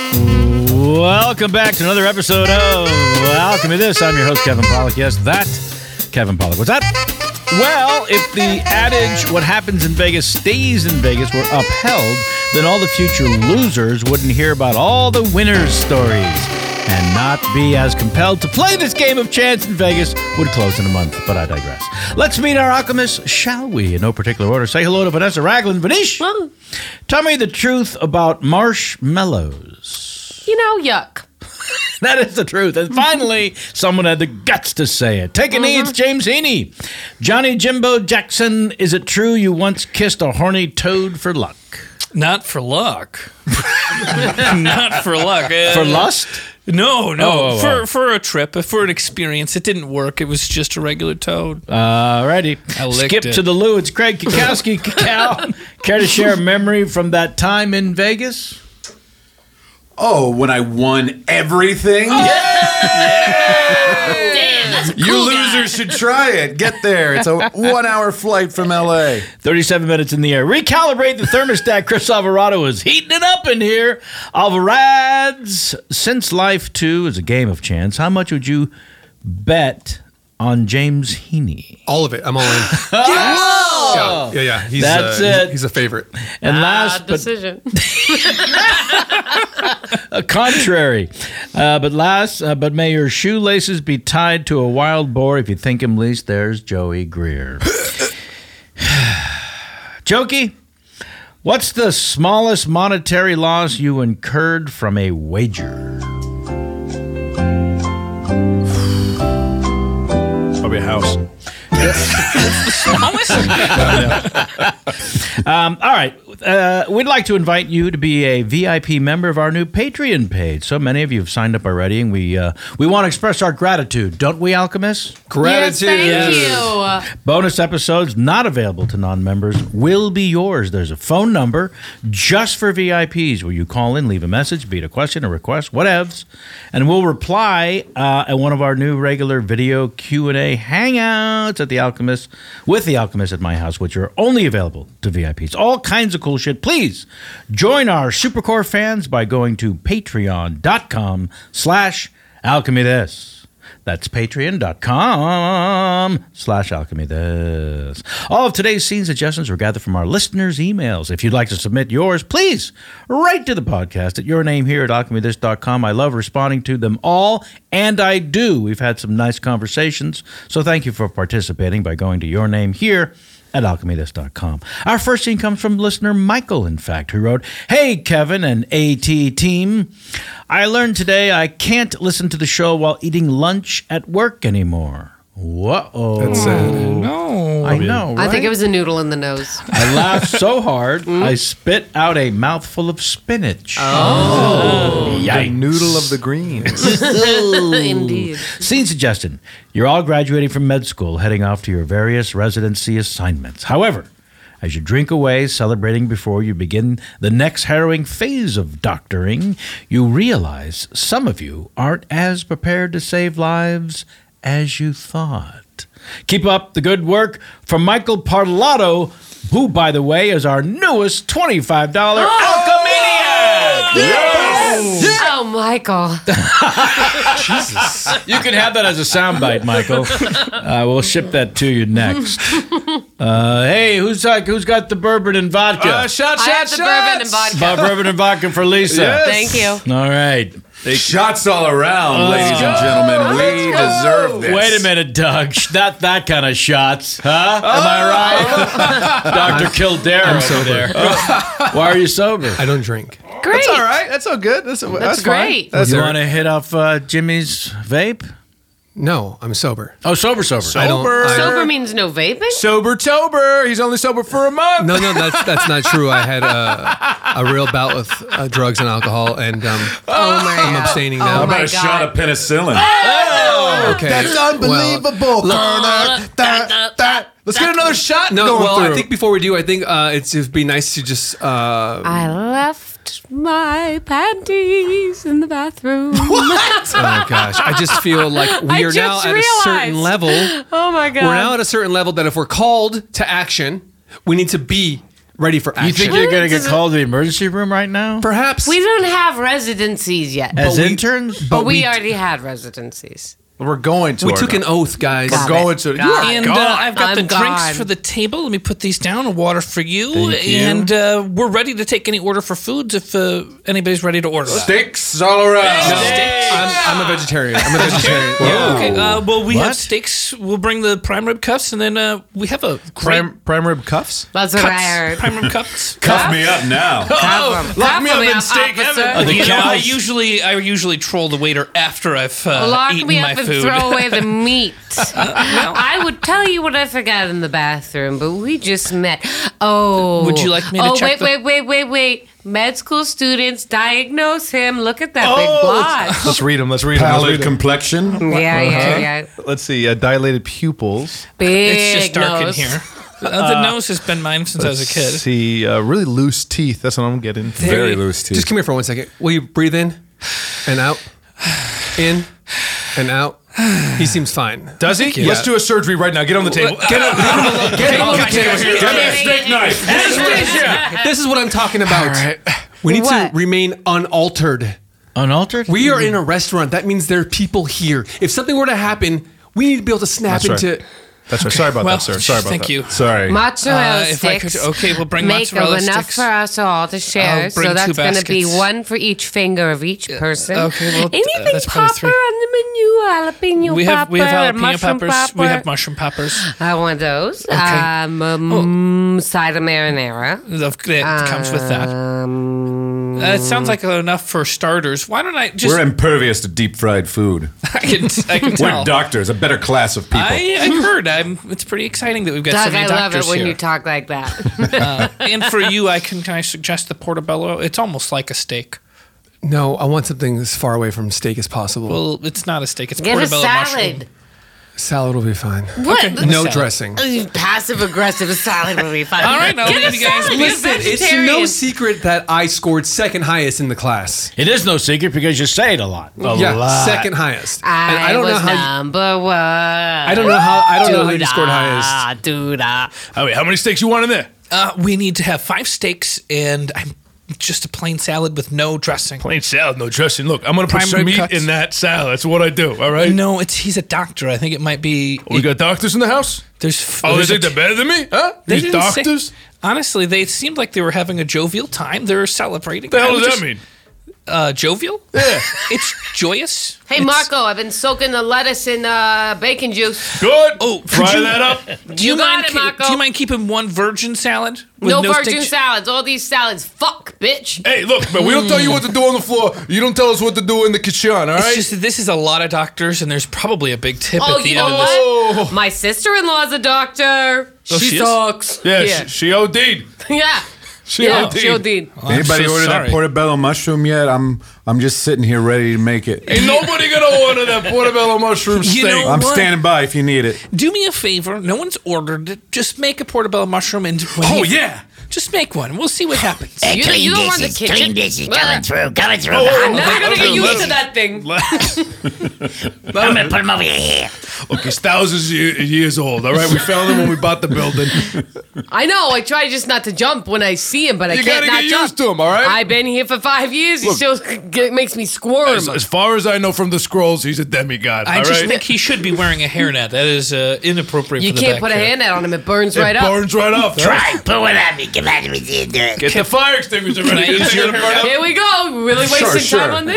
Welcome back to another episode of Alchemy This. I'm your host, Kevin Pollak. Yes, that Kevin Pollak. What's that? Well, if the adage, what happens in Vegas stays in Vegas, were upheld, then all the future losers wouldn't hear about all the winners' stories and not be as compelled to play this game of chance in Vegas would close in a month. But I digress. Let's meet our alchemists, shall we? In no particular order. Say hello to Vanessa Ragland. Vanish, tell me the truth about marshmallows. Yuck. That is the truth. And finally, someone had the guts to say it. Take a knee, it's James Heaney. Johnny Jimbo Jackson, is it true you once kissed a horny toad for luck? Not for luck. Not for luck. For lust? No. For a trip, for an experience. It didn't work. It was just a regular toad. Alrighty. I licked Skip it. to the loo. It's Craig Kikowski. Cacao. Care to share a memory from that time in Vegas? Oh, when I won everything? Damn, that's a cool You guy. losers should try it. Get there. It's a 1-hour flight from L.A. 37 minutes in the air. Recalibrate the thermostat. Chris Alvarado is heating it up in here. Alvarez, since Life 2 is a game of chance, how much would you bet on James Heaney? All of it. I'm all in. Whoa! Yeah. That's it. He's a favorite. And last, but decision. contrary. But may your shoelaces be tied to a wild boar if you think him least. There's Joey Greer. Jokey, what's the smallest monetary loss you incurred from a wager? Probably a house. All right. We'd like to invite you to be a VIP member of our new Patreon page. So many of you have signed up already, and we want to express our gratitude, don't we, alchemists? Gratitude. Yes, thank you. Bonus episodes not available to non-members will be yours. There's a phone number just for VIPs where you call in, leave a message, be it a question, a request, whatevs, and we'll reply at one of our new regular video Q&A hangouts at The Alchemist, with The Alchemist at my house, which are only available to VIPs. All kinds of cool shit. Please join our Supercore fans by going to patreon.com/alchemythis. That's patreon.com/alchemythis. All of today's scene suggestions were gathered from our listeners' emails. If you'd like to submit yours, please write to the podcast at your name here at alchemythis.com. I love responding to them all, and I do. We've had some nice conversations, so thank you for participating by going to your name here at alchemythis.com. Our first scene comes from listener Michael, in fact, who wrote, "Hey, Kevin and AT team. I learned today I can't listen to the show while eating lunch at work anymore." Whoa. That's No. I know, right? I think it was a noodle in the nose. I laughed so hard, I spit out a mouthful of spinach. Oh. the Yikes. noodle of the greens. Indeed. Scene suggestion. You're all graduating from med school, heading off to your various residency assignments. However, as you drink away, celebrating before you begin the next harrowing phase of doctoring, you realize some of you aren't as prepared to save lives as you thought. Keep up the good work from Michael Parlato, who, by the way, is our newest $25 Alchemaniac! Oh, Michael. Jesus. You can have that as a soundbite, Michael. We'll ship that to you next. Hey, who's got the bourbon and vodka? I have the bourbon and vodka. Bourbon and vodka for Lisa. Yes. Thank you. All right. Shots all around, ladies and gentlemen. We deserve this. Wait a minute, Doug. Not that kind of shots, huh? Am I right? Dr. Kildare I'm over sober. there. Why are you sober? I don't drink. Great. That's all right. That's all good. That's great. Fine. That's You all want right. to hit off Jimmy's vape? No, I'm sober. Oh, sober. I don't- I- Sober means no vaping? Sober-tober. He's only sober for a month. No, that's not true. I had a real bout with drugs and alcohol, and Oh, my I'm God. abstaining Oh, now. How about my a shot of God. penicillin? Okay. That's unbelievable. Let's get another shot No, going well, through. I think before we do, I think it'd be nice to just. I left my panties in the bathroom. Oh gosh, I just feel like we I are now just at a certain realized. level. Oh, my God. We're now at a certain level that if we're called to action, we need to be ready for action. You think you're going to get called to the emergency room right now? Perhaps. We don't have residencies yet. As we- interns? But we already had residencies. We're going to. We or took not? an oath, guys. Got We're going it. to. Got You it. are And gone. I've got I'm the drinks gone. for the table. Let me put these down. And water for you. Thank you. And we're ready to take any order for foods if anybody's ready to order. Steaks all around. I'm a vegetarian. I'm a vegetarian. Yeah. Okay. Well, we What? have steaks. We'll bring the prime rib cuffs, and then we have a great Prime rib cuffs. That's what I heard. prime rib cuffs. Cuff me up now. Lock me up in steak officer. heaven. the You know, I cows- usually troll the waiter after I've Lock eaten me my up and food. throw away the meat. I would tell you what I forgot in the bathroom, but we just met. Oh. Would you like me to Oh, check wait. Med school students, diagnose him. Look at that big Oh, blot. let's read them. Let's read Pallid them. complexion. Yeah. Let's see. Dilated pupils. Big It's just dark nose. in here. The nose has been mine since I was a Let's kid. see. Really loose teeth. That's what I'm getting. Very loose teeth. Just come here for 1 second. Will you breathe in and out? In and out. He seems fine. Does he? Yeah. Let's do a surgery right now. Get on the table. Get on the table. Get a steak knife. This is what I'm talking about. We need What? to remain unaltered. Unaltered? We are in a restaurant. That means there are people here. If something were to happen, we need to be able to snap That's right. into. That's right. Sorry about Well, that, sir. Sorry about thank that. you. Sorry. Mozzarella If I sticks. could- okay, we'll bring Make mozzarella enough sticks. for us all to share. I'll bring So two that's going to be baskets. one for each finger of each person. okay, well, Anything that's probably popper three. on the menu? Jalapeno We have jalapeno mushroom peppers. popper. We have mushroom peppers. I want those. Okay. Side of marinara. That comes with that. It sounds like enough for starters. Why don't I just? We're impervious to deep fried food. I can tell. We're doctors, a better class of people. I heard. It's pretty exciting that we've got so Doug, many I love doctors it when here. you talk like that. And for you, can I suggest the portobello? It's almost like a steak. No, I want something as far away from steak as possible. Well, it's not a steak. It's Get a portobello salad. mushroom. Salad will be fine. What? No Salad. dressing. Passive aggressive salad will be fine. All right, I'll Get a leave you guys. salad. Listen, Get It's vegetarian. no secret that I scored second highest in the class. It is no secret because you say it a lot. A Yeah, lot. second highest. And I don't was know how. number one. I don't know how you scored highest. Doodah. Oh, wait, how many steaks you want in there? We need to have 5 steaks and just a plain salad with no dressing. Plain salad, no dressing. Look, I'm gonna put Prime some rib meat cuts. in that salad. That's what I do. All right. No, he's a doctor. I think it might be. We got doctors in the house. There's. Oh, they there's think they're better than me? Huh? They These didn't say- doctors? Honestly, they seemed like they were having a jovial time. They were celebrating. The I hell would does just- that mean? Jovial? Yeah. It's joyous. Hey, It's- Marco, I've been soaking the lettuce in bacon juice. Good. Oh, could fry you- that up. Do you got mind? it, Marco. Do you mind keeping one virgin salad? with No virgin steak? salads. All these salads. Fuck, bitch. Hey, look, man, we don't tell you what to do on the floor. You don't tell us what to do in the kitchen, all right? It's just that this is a lot of doctors, and there's probably a big tip Oh, at the you end know of this. what? My sister-in-law's a doctor. Oh, she is? sucks. yeah, she OD'd. Yeah. She Yeah, OD'd. she OD'd. Anybody so order sorry. that portobello mushroom yet? I'm just sitting here ready to make it. Ain't nobody gonna order that portobello mushroom steak. You know- I'm What? standing by if you need it. Do me a favor. No one's ordered it. Just make a portobello mushroom and. Oh, yeah. Just make one. We'll see what happens. You don't run the kitchen. Clean dishes coming through. I'm never gonna get used to that thing. I'm gonna put them over here. Look, he's thousands of years old, all right? We found him when we bought the building. I know. I try just not to jump when I see him, but I You can't gotta not get jump. used to him, all right? I've been here for 5 years. He Look. still makes me squirm. As far as I know from the scrolls, he's a demigod, I all just right? think he should be wearing a hairnet. That is inappropriate You for the can't back put a hair. hairnet on him. It burns right it up. burns right off. Try, put one on me. Come on, let me see you do it. Get the fire extinguisher Can I ready. use your hair? Here we go. We're really wasting Sure, time sure. on this.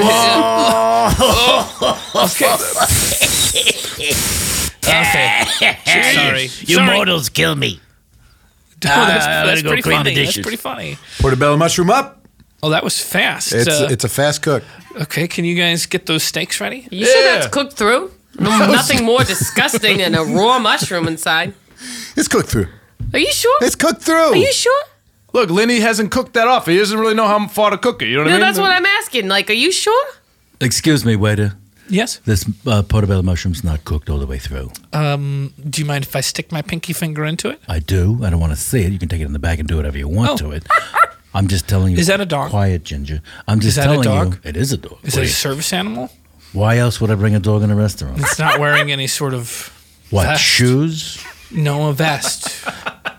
Okay. Sorry. You Sorry. mortals kill me. Oh, that's better go pretty clean the funny. That's dishes. pretty funny. Portobello mushroom up. Oh, that was fast. It's a fast cook. Okay, can you guys get those steaks ready? You sure Yeah. that's cooked through? Nothing more disgusting than a raw mushroom inside. It's cooked through. Are you sure? It's cooked through. Are you sure? Look, Lenny hasn't cooked that off. He doesn't really know how far to cook it. You know what I No, mean? that's what I'm asking. Like, are you sure? Excuse me, waiter. Yes. This portobello mushroom's not cooked all the way through. Do you mind if I stick my pinky finger into it? I do. I don't want to see it. You can take it in the bag and do whatever you want to it. I'm just telling you. Is that a dog? Quiet, Ginger. I'm just Is that a telling dog? you. It is a dog. Is it a service animal? Why else would I bring a dog in a restaurant? It's not wearing any sort of What, vest. shoes? No, a vest.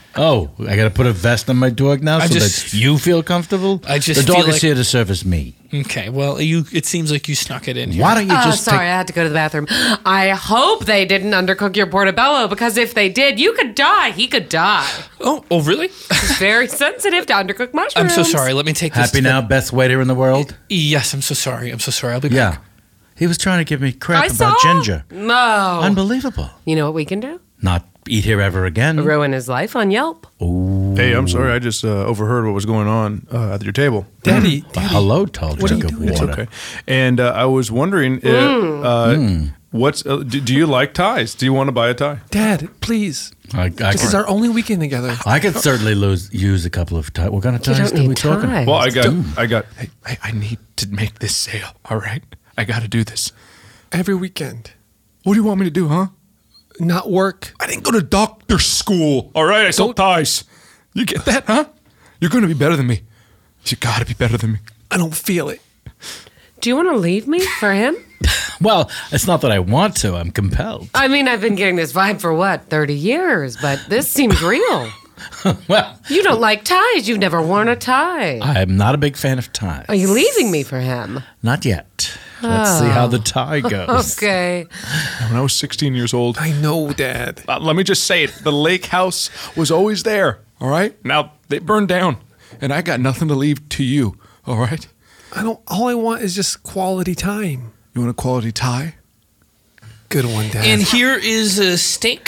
Oh, I got to put a vest on my dog now that you feel comfortable? I just The dog feel is like- here to service me. Okay, well, it seems like you snuck it in here. Why don't you Oh, just sorry, I had to go to the bathroom. I hope they didn't undercook your portobello, because if they did, you could die. He could die. Oh, really? He's very sensitive to undercooked mushrooms. I'm so sorry. Let me take this. Happy now, best waiter in the world? Yes, I'm so sorry. I'll be back. Yeah. He was trying to give me crap I about saw? Ginger. No. Unbelievable. You know what we can do? Not eat here ever again. Ruin his life on Yelp. Hey, I'm sorry. I just overheard what was going on at your table. Daddy. Hello, tall drink of It's water. okay. And I was wondering, what's do you like ties? Do you want to buy a tie? Dad, please. This is our only weekend together. I could certainly use a couple of ties. What kind of You ties don't are we need talking? ties. Well, I got. Hey, I need to make this sale. All right, I got to do this. Every weekend. What do you want me to do, huh? Not work. I didn't go to doctor school. All right, I sell ties. You get that, huh? You're going to be better than me. You got to be better than me. I don't feel it. Do you want to leave me for him? Well, it's not that I want to. I'm compelled. I mean, I've been getting this vibe for 30 years, but this seems real. Well, You don't like ties. You've never worn a tie. I'm not a big fan of ties. Are you leaving me for him? Not yet. Let's see how the tie goes. Okay. When I was 16 years old, I know, Dad. let me just say it. The lake house was always there. All right. Now they burned down, and I got nothing to leave to you. All right. All I want is just quality time. You want a quality tie? Good one, Dad. And here is a steak.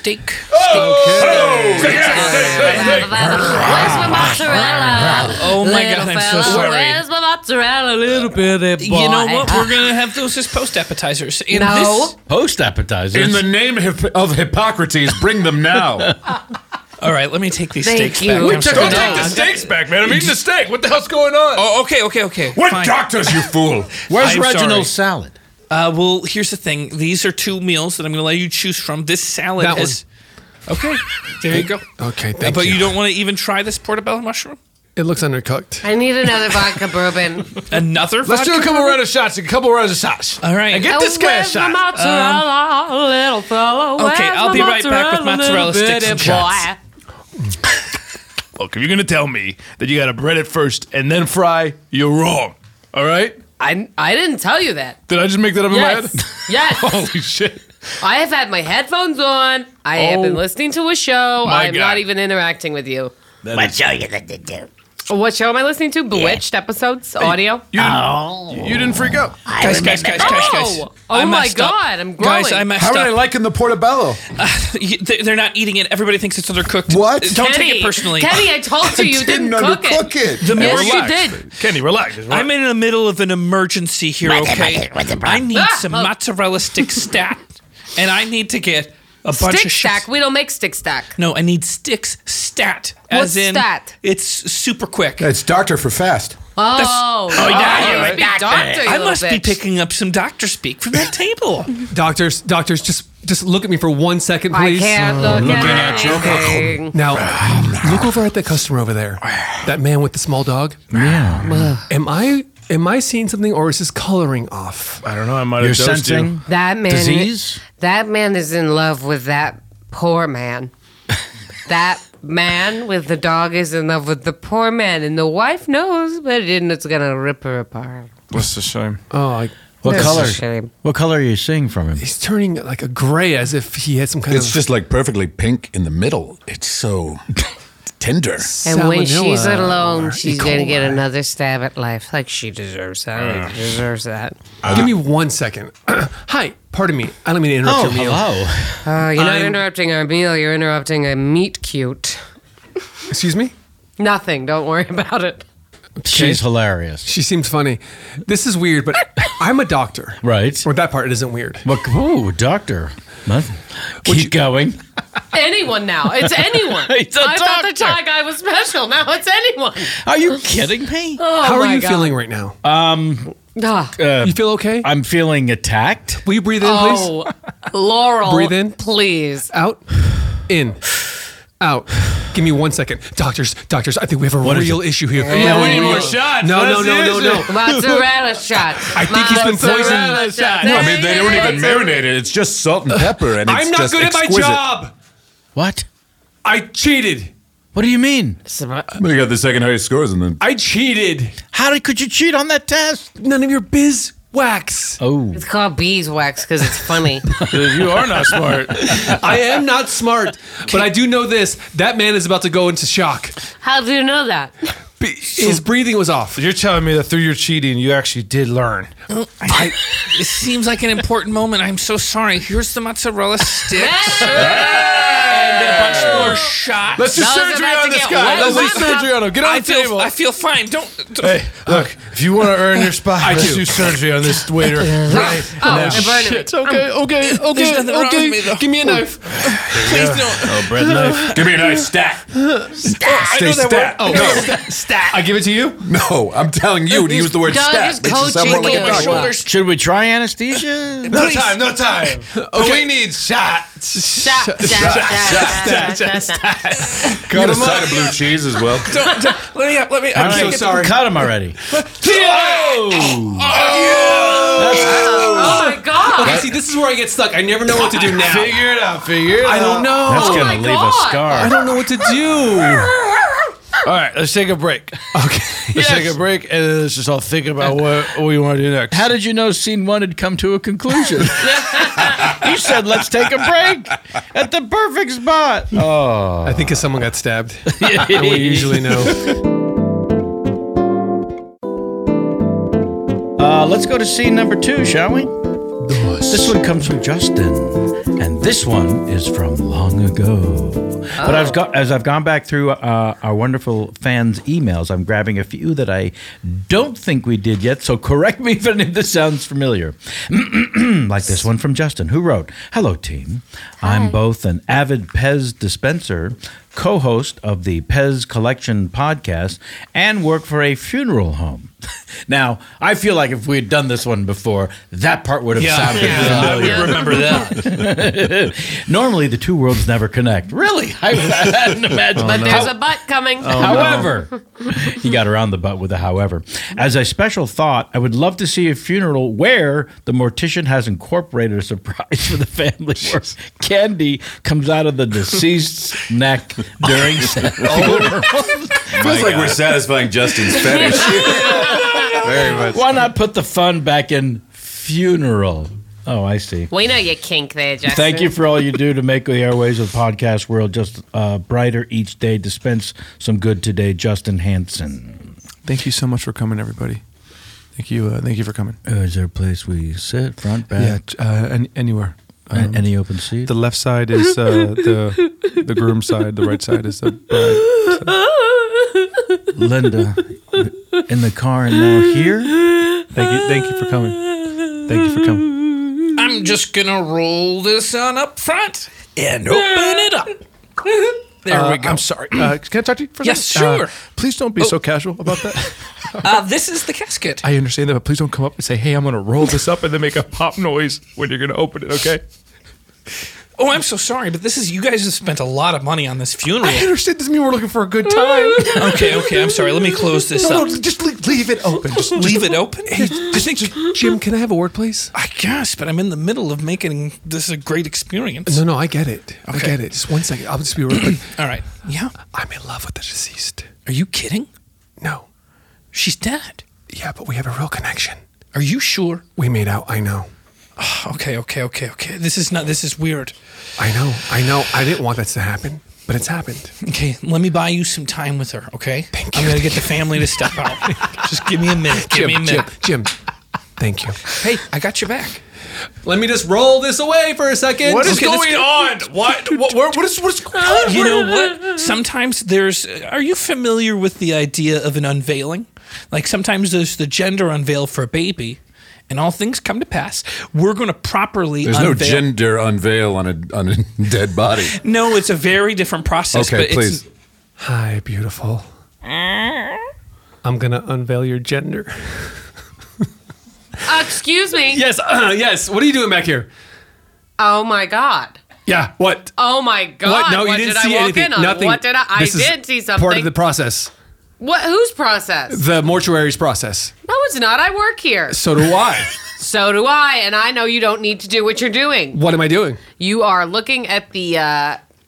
Where's my mozzarella? Oh my Little God, I'm so fella, sorry. Where's my mozzarella, little bitty boy? You know what? We're gonna have those as post appetizers. And No. this- Post appetizers. In the name of Hippocrates, bring them now. all right, let me take these Thank steaks you. back. We I'm took sorry. it Take the steaks back, man. I'm eating the steak. What the hell's going on? Oh, okay. What Fine. doctors, you fool? Where's I'm Reginald's sorry. salad? Well, here's the thing. These are two meals that I'm going to let you choose from. This salad That has. Okay, there you go. Okay, thank But you. you don't want to even try this portobello mushroom? It looks undercooked. I need another vodka bourbon. Another? Let's do a vodka? couple rounds of shots. A couple rounds of shots. All right. And get this guy a Where's my shot. mozzarella, little fella? Okay, Where's I'll my be right back with mozzarella little sticks and bitty shots. boy? Look, if you're gonna tell me that you gotta bread it first and then fry, you're wrong. All right? I didn't tell you that. Did I just make that up in my head? Yes. Yes. Holy shit. I have had my headphones on. I have been listening to a show. My I'm God. not even interacting with you. What show you going to do? What show am I listening to? Bewitched episodes, audio. You didn't freak out. Guys. Oh, I my messed up. God, I'm growing. Guys, I messed How are they up. liking the portobello? They're not eating it. Everybody thinks it's undercooked. What? Don't take it personally. Kenny, I told you you didn't cook undercook it. it. Yes, you Relax. did. Kenny, relax. I'm in the middle of an emergency here, okay? What's the I problem? need some mozzarella stick stat, and I need to get a bunch Stick of stack. We don't make stick stack. No, I need sticks stat. What's As in, stat? it's super quick. It's doctor for fast. Oh, yeah, you must be doctor, you I little must be bitch. picking up some doctor speak from that table. Doctors, just look at me for 1 second, I please. can't look at anything. Now, look over at that customer over there. That man with the small dog. Yeah. Am I seeing something, or is his coloring off? I don't know. I might You're have dosed you. sensing That man. disease? That man is in love with that poor man. That man with the dog is in love with the poor man, and the wife knows, but it's gonna rip her apart. What's the shame? Oh, What That's color? a shame. What color are you seeing from him? he's turning like a gray, as if he had some kind It's of. just like perfectly pink in the middle. It's so tender. And when she's salmonella alone, or she's E. gonna get coli. another stab at life, like she deserves that. She deserves that. Give me 1 second. Hi, pardon me. I don't mean to interrupt your meal. hello. You're not I'm- interrupting our meal. You're interrupting a meat cute. Excuse me? Nothing. Don't worry about it. She's hilarious. She seems funny. This is weird, but I'm a doctor. Right. Or that part isn't weird. What, ooh, doctor. Keep going. Anyone now. It's anyone. It's a I thought the doctor. Thai guy was special. Now it's anyone. Are you kidding me? Oh, How are my you God. feeling right now? Ah. You feel okay? I'm feeling attacked. Will you breathe in, please? Oh, Laurel. Breathe in. Please. Out. In. Out. Give me 1 second. Doctors, I think we have a is real it? issue here. Yeah, we need more shots. No. Mozzarella shot. I think he's been poisoned. shot. No, I mean, they don't even marinate it. It's just salt and pepper, and it's I'm not just good at my exquisite. job. What? I cheated. What do you mean? You got the second highest scores, and then I cheated. Could you cheat on that test? None of your beeswax. Oh. It's called beeswax because it's funny. You are not smart. I am not smart, but I do know this. That man is about to go into shock. How do you know that? His breathing was off. You're telling me that through your cheating, you actually did learn. It seems like an important moment. I'm so sorry. Here's the mozzarella sticks. And a bunch more shots. Let's do Those surgery about on to this get guy. wet. Let's do surgery on him. Get on the table. I feel fine. Don't. Hey, look, if you want to earn your spot, let's do surgery on this waiter. Right. Oh, I burned it. Okay. There's nothing wrong with me, though. Give me a knife. Please don't. Oh, bread knife. give me a nice stat. Stay stat. Oh, no. Stat. I give it to you? No, I'm telling you to use the word Doug stat. is Makes it sound more like coaching a you. doctor. Shoulders. Should we try anesthesia? No time. We need shots. Got Got a side of blue cheese as well. Let me. I'm can't so get- sorry. Cut him already. Oh my god! Okay, see, this is where I get stuck. I never know what to do now. Figure it out. I don't know. That's my gonna leave a God. scar. I don't know what to do. All right, let's take a break. Okay. Let's take a break, and then let's just all think about what we want to do next. How did you know scene 1 had come to a conclusion? You said, let's take a break at the perfect spot. Oh. I think 'cause someone got stabbed. And we usually know. Let's go to scene number 2, shall we? This one comes from Justin, and this one is from long ago. But as I've gone back through our wonderful fans' emails, I'm grabbing a few that I don't think we did yet, so correct me if any of this sounds familiar. Like this one from Justin, who wrote, "Hello, team. I'm both an avid Pez dispenser, co-host of the Pez Collection podcast, and work for a funeral home." Now, I feel like if we had done this one before, that part would have sounded I familiar. would remember that. Normally, the two worlds never connect. Really? I hadn't imagined. But there's a butt coming. However, he got around the butt with a however. As a special thought, I would love to see a funeral where the mortician has incorporated a surprise for the family where candy comes out of the deceased's neck during said funeral. Feels like we're satisfying Justin's fetish. Very much. Why not put the fun back in funeral? Oh, I see. We know you kink there, Justin. Thank you for all you do to make the airways of the podcast world just brighter each day. Dispense some good today, Justin Hansen. Thank you so much for coming, everybody. Thank you for coming. Is there a place we sit, front, back? Yeah, anywhere. Any open seat? The left side is the groom side. The right side is the bride. Linda, in the car and now here? Thank you for coming. Thank you for coming. I'm just gonna roll this on up front and open it up. There we go. I'm sorry. Can I talk to you for a Yes, second? sure. Please don't be so casual about that. This is the casket. I understand that, but please don't come up and say, "Hey, I'm going to roll this up," and then make a pop noise when you're going to open it. Okay? Oh, I'm so sorry, but this is you guys have spent a lot of money on this funeral. I understand. Doesn't mean we're looking for a good time. Okay, I'm sorry. Let me close this No, up. just leave it open. Just Leave it open? Jim, can I have a word, please? I guess, but I'm in the middle of making this a great experience. No, I get it. I Okay. get it. Just one second. I'll just be real quick. All right. Yeah. I'm in love with the deceased. Are you kidding? No. She's dead. Yeah, but we have a real connection. Are you sure? We made out. I know. Okay. This is weird. I know. I didn't want that to happen, but it's happened. Okay, let me buy you some time with her, okay? Thank I'm you. going to get the family to step out. Just give me a minute. Give me a minute. Jim. Thank you. Hey, I got your back. Let me just roll this away for a second. What is Okay, going on? What is going on? You know what? Sometimes are you familiar with the idea of an unveiling? Like sometimes there's the gender unveil for a baby, and all things come to pass. We're going to properly There's unveil. no gender unveil on a dead body. No, it's a very different process. Okay, but please. Hi, beautiful. I'm going to unveil your gender. Excuse me. Yes, yes. What are you doing back here? Oh my God. Yeah, what? Oh my God. What? No, you What didn't did see I walk anything. in on? Nothing. What did I This is did see something. Part of the process. What? Whose process? The mortuary's process. No, it's not. I work here. So do I. So do I, and I know you don't need to do what you're doing. What am I doing? You are looking at the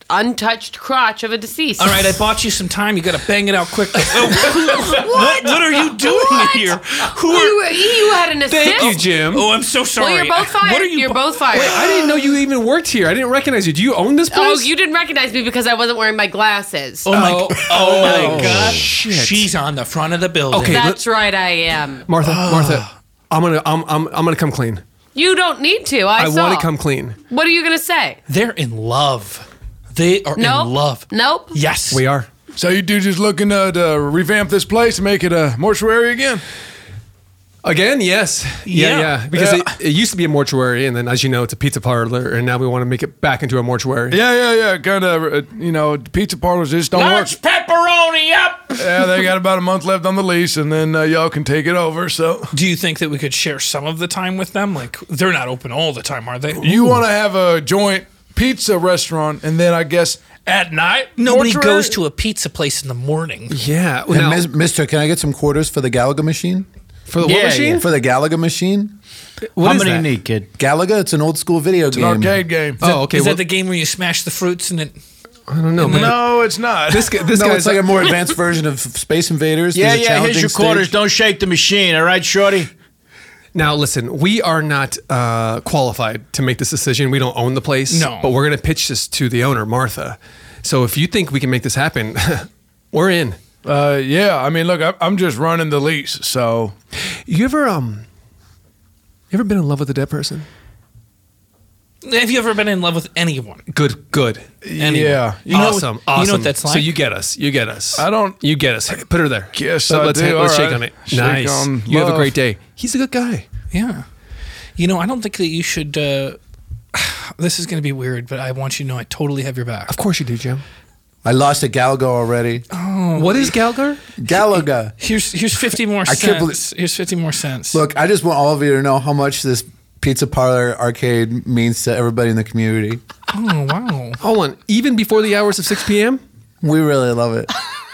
untouched crotch of a deceased. All right, I bought you some time. You got to bang it out quick. What are you doing here? Who are You had an assist? Thank you, Jim. Oh, I'm so sorry. Well, you're both fired. What are you? You're both fired. I didn't know you even worked here. I didn't recognize you. Do you own this place? Oh, you didn't recognize me because I wasn't wearing my glasses. Oh my God! shit. She's on the front of the building. Okay. That's right, I am. Martha, I'm gonna come clean. You don't need to. I saw. want to come clean. What are you going to say? They're in love. They are Nope. in love. Nope. Yes, We are. So you two just looking to revamp this place and make it a mortuary again? Again, yes. Yeah. Because it used to be a mortuary, and then, as you know, it's a pizza parlor, and now we want to make it back into a mortuary. Yeah. Kind of, pizza parlors just don't work. pepperoni up. Yeah, they got about a month left on the lease, and then y'all can take it over. So Do you think that we could share some of the time with them? Like, they're not open all the time, are they? you want to have a joint pizza restaurant, and then I guess at night Nobody mortuary? goes to a pizza place in the morning. Yeah. And Now, Mister, can I get some quarters for the Galaga machine? for the what machine? For the Galaga machine? What How is many that? you need, kid? Galaga, it's an old school video game. An arcade game. Oh, okay. Is well, that the game where you smash the fruits and it? I don't know. But No, it's not. this No, guy's it's like a more advanced version of Space Invaders. Yeah, There's a here's challenging your quarters. stage. Don't shake the machine, all right, shorty? Now, listen, we are not qualified to make this decision. We don't own the place. No. But we're going to pitch this to the owner, Martha. So if you think we can make this happen, we're in. Yeah, I mean, look, I'm just running the lease, so You ever been in love with a dead person? Have you ever been in love with anyone? Good. yeah. Awesome. You know what that's like? So you get us. I don't You get us. Put her there. Yes, Let's I do. let's All shake right. on it. Shake Nice. on You have a love. great day. He's a good guy. Yeah. You know, I don't think that you should. This is going to be weird, but I want you to know I totally have your back. Of course you do, Jim. I lost a Galaga already. What is Galgar? Galaga. Here's 50 more I can't believe- cents. Here's 50 more cents. Look, I just want all of you to know how much this pizza parlor arcade means to everybody in the community. Oh wow. Hold on. Even before the hours of 6 p.m.? We really love it.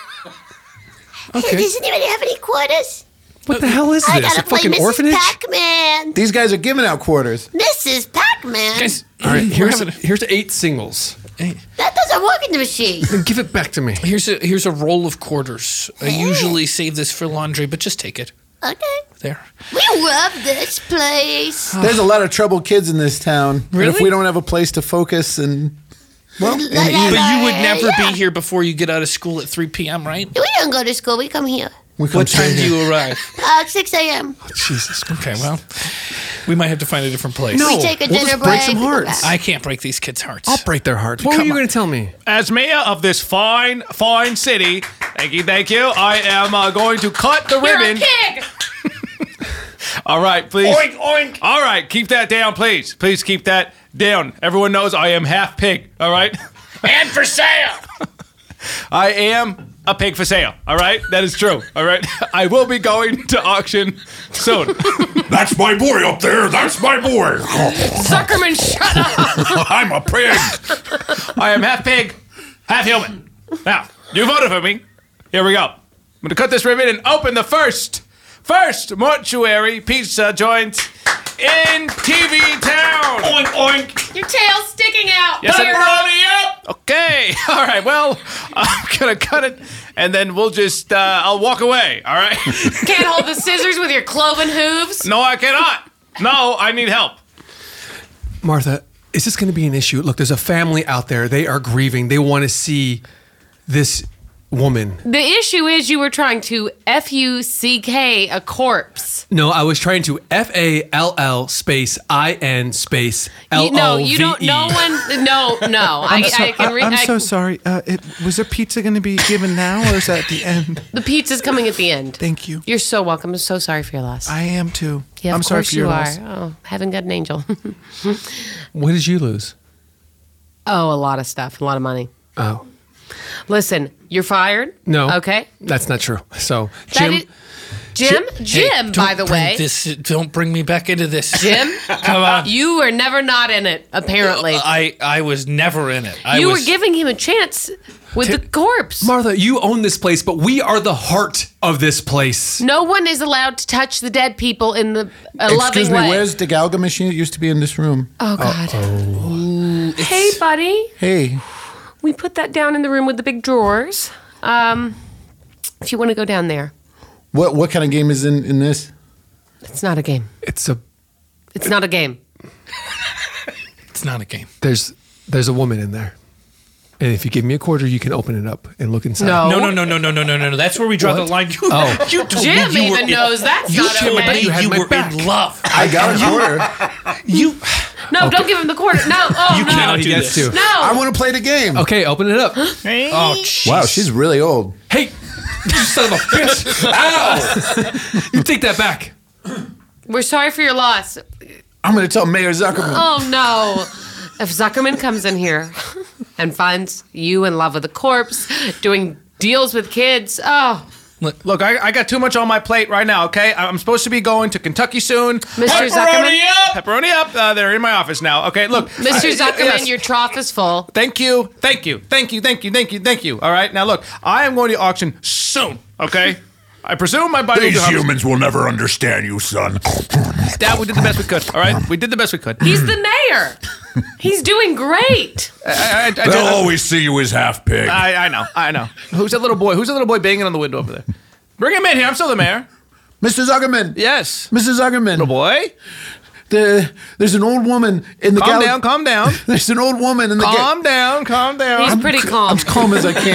Okay. Does anybody have any quarters? What the hell is I this? gotta A play fucking Mrs. orphanage? Pac-Man. These guys are giving out quarters. Mrs. Pac-Man. Guys, All right, here's here's 8 singles. That doesn't work in the machine. Then give it back to me. here's a roll of quarters. I usually save this for laundry, but just take it. Okay. There. We love this place. There's a lot of troubled kids in this town. And if Really? we don't have a place to focus and Well, But you would never be here before you get out of school at 3 p.m., right? We don't go to school. We come here. we come What time straight do here. you arrive? 6 a.m. Jesus Christ. Okay, well, we might have to find a different place. No. We take a we'll dinner just break break. some and go hearts. back. I can't break these kids' hearts. I'll break their hearts. What were you going to tell me? As mayor of this fine city, thank you. I am going to cut the You're a ribbon. pig. All right, please. Oink, oink. All right, keep that down, please. Please keep that down. Everyone knows I am half pig. All right. And for sale. I am a pig for sale. All right, that is true. All right, I will be going to auction soon. That's my boy up there. That's my boy. Zuckerman, shut up. I'm a pig. I am half pig, half human. Now, you voted for me. Here we go. I'm gonna cut this ribbon and open the first mortuary pizza joint in TV town. Oink, oink. Your tail's sticking out. Yes, Fire up. Okay. All right. Well, I'm gonna cut it, and then we'll just I'll walk away. All right. Can't hold the scissors with your cloven hooves. No, I cannot. No, I need help. Martha, is this going to be an issue? Look, there's a family out there. They are grieving. They want to see this woman. The issue is you were trying to F-U-C-K a corpse. No, I was trying to FALL space IN space LOVE. No, you don't. No one. No. I can read. I'm so sorry. Was there pizza going to be given now, or is that at the end? The pizza's coming at the end. Thank you. You're so welcome. I'm so sorry for your loss. I am too. Yeah, of I'm sorry course for your you loss. are. Oh, haven't got an angel. What did you lose? Oh, a lot of stuff. A lot of money. Oh, Listen, you're fired. no. Okay. That's not true. So, That Jim, is- Jim, by the way. Don't bring me back into this. Jim, Come on. you were never not in it, apparently. I was never in it. You were giving him a chance with the corpse. Martha, you own this place, but we are the heart of this place. No one is allowed to touch the dead people in a Excuse loving me, way. where's the Galaga machine? It used to be in this room. Oh, God. Hey, buddy. Hey, We put that down in the room with the big drawers. If you want to go down there. What kind of game is in this? It's not a game. It's not a game. It's not a game. There's a woman in there. And if you give me a quarter, you can open it up and look inside. No. That's where we draw the line. You told Jim me you were even knows that's not told me okay. you were in love. I got a quarter. No, don't give him the quarter. No, You cannot do this. No. I want to play the game. Okay, open it up. Oh, jeez. Wow, she's really old. Hey, you son of a bitch. Ow. You take that back. We're sorry for your loss. I'm going to tell Mayor Zuckerman. Oh, no. If Zuckerman comes in here and finds you in love with a corpse, doing deals with kids, Look, I got too much on my plate right now, okay? I'm supposed to be going to Kentucky soon. Mr. Zuckerman. Pepperoni up. They're in my office now. Okay, look. Mr. Zuckerman, yes. your trough is full. Thank you. All right, now look, I am going to auction soon, okay? I presume my buddy... These humans will never understand you, son. Dad, we did the best we could, all right? We did the best we could. He's the mayor. He's doing great. They'll always see you as half pig. I know. Who's that little boy? Who's that little boy banging on the window over there? Bring him in here. I'm still the mayor. Mr. Zuckerman. Yes. Mr. Zuckerman. Little boy. There's an old woman in the Calm down. There's an old woman in the Calm down. He's pretty calm. I'm as calm as I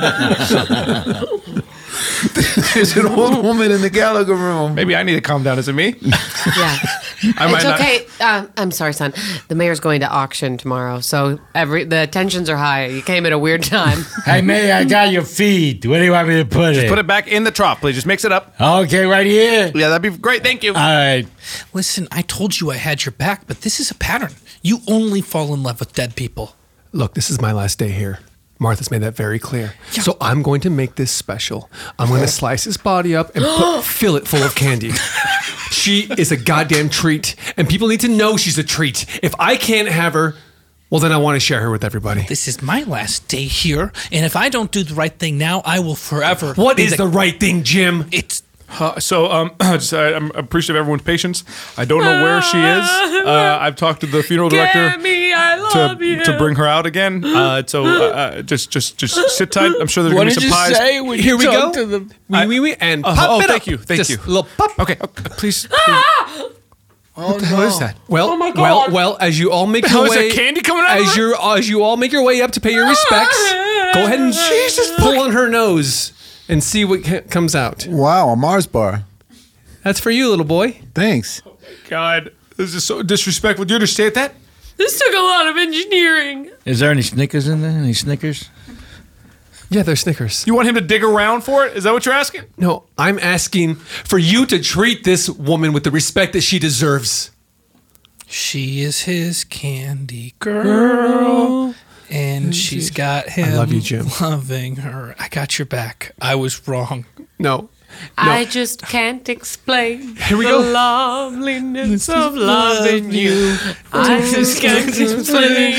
can. There's an old woman in the Gallagher room. Maybe I need to calm down. Is it me? Yeah. It's okay. I'm sorry, son. The mayor's going to auction tomorrow, so the tensions are high. You came at a weird time. Hey, May, I got your feet. Where do you want me to put it? Put it back in the trough, please. Just mix it up. Okay, right here. Yeah, that'd be great. Thank you. All right. Listen, I told you I had your back, but this is a pattern. You only fall in love with dead people. Look, this is my last day here. Martha's made that very clear. Yeah. So I'm going to make this special. I'm going to slice his body up and fill it full of candy. She is a goddamn treat, and people need to know she's a treat. If I can't have her, well, then I want to share her with everybody. This is my last day here, and if I don't do the right thing now, I will forever. What is the right thing, Jim? It's... I'm appreciative of everyone's patience. I don't know where she is. I've talked to the funeral director to bring her out again. Just sit tight. I'm sure there's going to be some pies. Here we go. To the and pop it up. Thank you. Just a little pop. Okay, please. Oh no! What is that? Well, as you all make your way, is there candy coming out? As you all make your way up to pay your respects, go ahead and pull on her nose and see what comes out. Wow, a Mars bar. That's for you, little boy. Thanks. Oh my God, this is so disrespectful. Do you understand that? This took a lot of engineering. Is there any Snickers in there? Any Snickers? Yeah, they're Snickers. You want him to dig around for it? Is that what you're asking? No, I'm asking for you to treat this woman with the respect that she deserves. She is his candy girl. And she's got him. I love you, Jim. Loving her. I got your back. I was wrong. No. I just can't explain Here we the go. loveliness of loving you. I just can't explain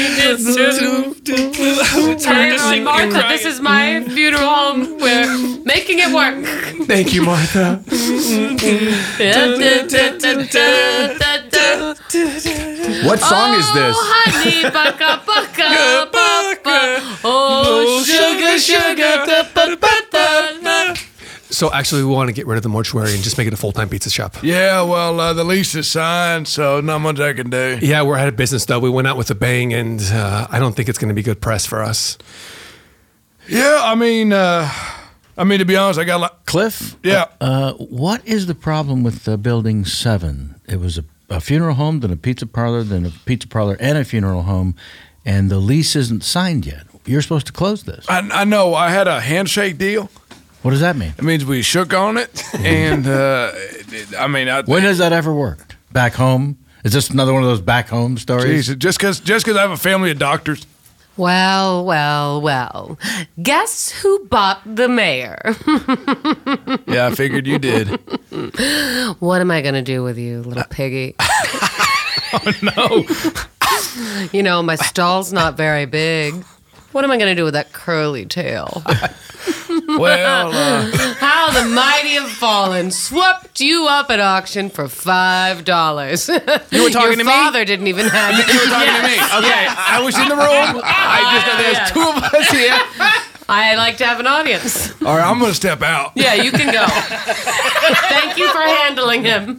it to Martha, this is my funeral home. We're making it work. Thank you, Martha. What song is this? Oh, honey, baka, baka, baka. Oh, sugar. So actually, we want to get rid of the mortuary and just make it a full-time pizza shop. Yeah, well, the lease is signed, so not much I can do. Yeah, we're out of business, though. We went out with a bang, and I don't think it's going to be good press for us. Yeah, I mean, to be honest, I got like... Cliff? Yeah. What is the problem with Building 7? It was a funeral home, then a pizza parlor, then a pizza parlor and a funeral home, and the lease isn't signed yet. You're supposed to close this. I know, I had a handshake deal. What does that mean? It means we shook on it, and, when has that ever worked? Back home? Is this another one of those back home stories? Geez, just because I have a family of doctors. Well, well, well. Guess who bought the mayor? Yeah, I figured you did. What am I going to do with you, little piggy? Oh, no. You know, my stall's not very big. What am I going to do with that curly tail? Well, How How the mighty have fallen. Swept you up at auction for $5. You were talking to Your me? father didn't even have it. You were talking to me. Okay, I was in the room. There's two of us here. I like to have an audience. All right, I'm going to step out. Yeah, you can go. Thank you for handling him.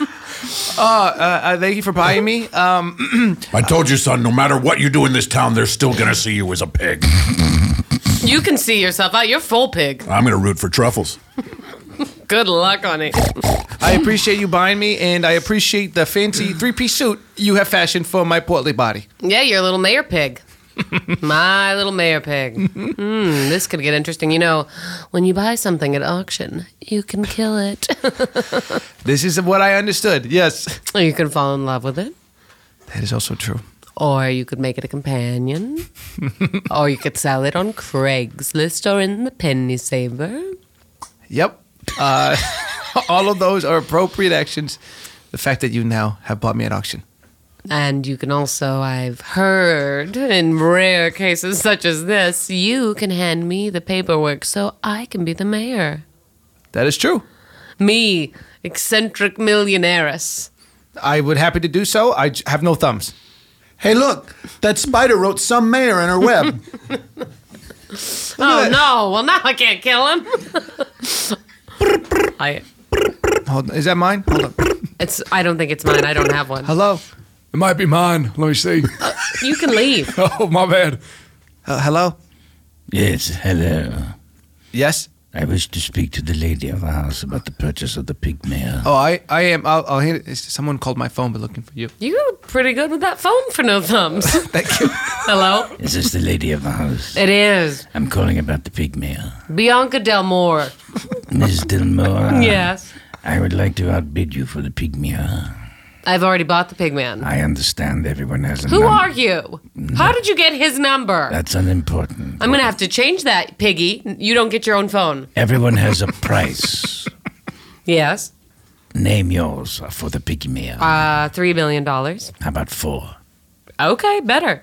Thank you for buying me. I told you, son, no matter what you do in this town, they're still going to see you as a pig. You can see yourself out. You're full pig. I'm going to root for Truffles. Good luck, honey. I appreciate you buying me, and I appreciate the fancy three-piece suit you have fashioned for my portly body. Yeah, you're a little mayor pig. My little mayor pig. This could get interesting. You know, when you buy something at auction, you can kill it. This is what I understood. Yes. Or you can fall in love with it. That is also true. Or you could make it a companion. Or you could sell it on Craigslist or in the Penny Saver. Yep. All of those are appropriate actions. The fact that you now have bought me at auction. And you can also, I've heard, in rare cases such as this, you can hand me the paperwork so I can be the mayor. That is true. Me, eccentric millionaires. I would happy to do so. I have no thumbs. Hey, look, that spider wrote some mayor in her web. Oh, no. Well, now I can't kill him. Hold on. Is that mine? Hold on. I don't think it's mine. I don't have one. Hello. It might be mine. Let me see. You can leave. Oh, my bad. Hello. Yes, hello. Yes. I wish to speak to the lady of the house about the purchase of the pig mare. Oh, I am. I'll hand it. Someone called my phone, but looking for you. You're pretty good with that phone for no thumbs. Thank you. Hello? Is this the lady of the house? It is. I'm calling about the pig mare. Bianca Del Moore. Ms. Dilmore. Yes. I would like to outbid you for the pig mare. I've already bought the pig man. I understand everyone has a Who number. are you? How did you get his number? That's unimportant. I'm going to have to change that, Piggy. You don't get your own phone. Everyone has a price. Yes. Name yours for the pig mare. $3 million. How about 4? Okay, better.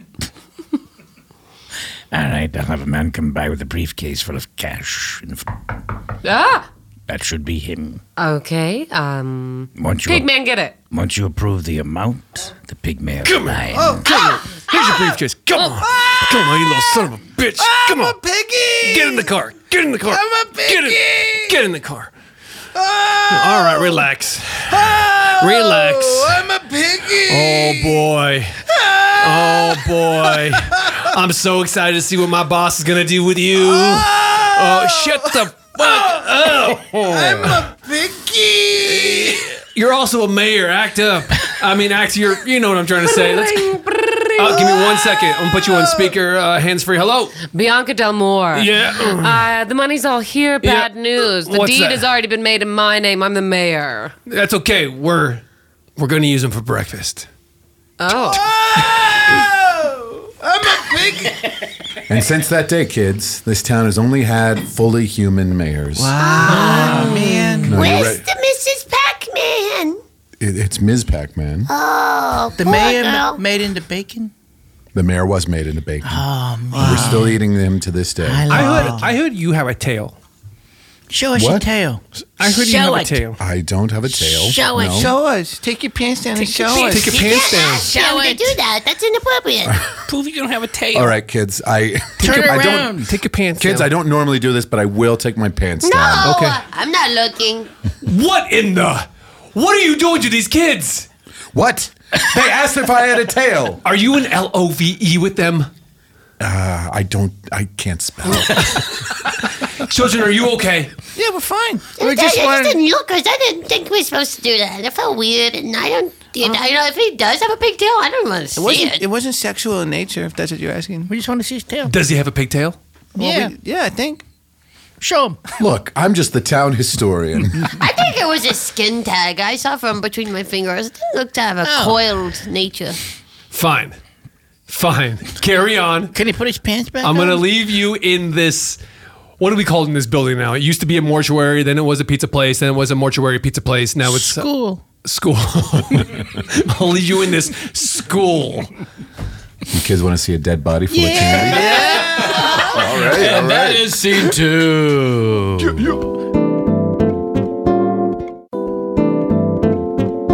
All right, I'll have a man come by with a briefcase full of cash. Ah! That should be him. Okay, pig man, get it. Once you approve the amount, the pig mare Come will here. lie. Oh, come here. Here's your briefcase. Come on. Come on, you little son of a bitch. Come on. Piggy. Get in the car. Get in the car. I'm a piggy. Get in the car. All right, relax. Relax. I'm a piggy. Oh, boy. Oh, boy. I'm so excited to see what my boss is going to do with you. Oh, shut the fuck up. I'm a piggy. You're also a mayor. Act up. I mean, you know what I'm trying to say. Let's give me 1 second. I'm going to put you on speaker, hands-free. Hello. Bianca Del Moore. Yeah. The money's all here. Bad news. The What's deed that? has already been made in my name. I'm the mayor. That's okay. We're going to use them for breakfast. Oh. I'm a piggy. And since that day, kids, this town has only had fully human mayors. Oh, man. No, you're Where's right. the Mrs. Pac-Man? It's Ms. Pac-Man. Oh, The poor mayor girl. made into bacon? The mayor was made into bacon. Oh, man. We're still eating them to this day. I heard you have a tail. Show us your What? tail. I heard you Show have it. a tail. I don't have a tail. Show it. No. Show us. Take your pants down and show us. Take your You pants can't down. ask him to do that. That's inappropriate. Prove you don't have a tail. All right, kids. Turn it I around. don't. Take your pants Kids, down. I don't normally do this, but I will take my pants No, down. Okay. I'm not looking. What are you doing to these kids? What? They asked if I had a tail. Are you an LOVE with them? I can't spell. Children, are you okay? Yeah, we're fine. I We're just just learning. didn't look because I didn't think we were supposed to do that. It felt weird, and I don't. I know if he does have a big tail, I don't want to see it. It wasn't sexual in nature, if that's what you're asking. We just want to see his tail. Does he have a pigtail? Yeah, I think. Show him. Look, I'm just the town historian. I think it was a skin tag I saw from between my fingers. It didn't look to have a coiled nature. Fine. Carry on. Can he put his pants back I'm on? going to leave you in this. What do we call it in this building now? It used to be a mortuary, then it was a pizza place, then it was a mortuary pizza place. Now it's School. School. I'll leave you in this school. You kids want to see a dead body full of candy? All right. That is scene 2.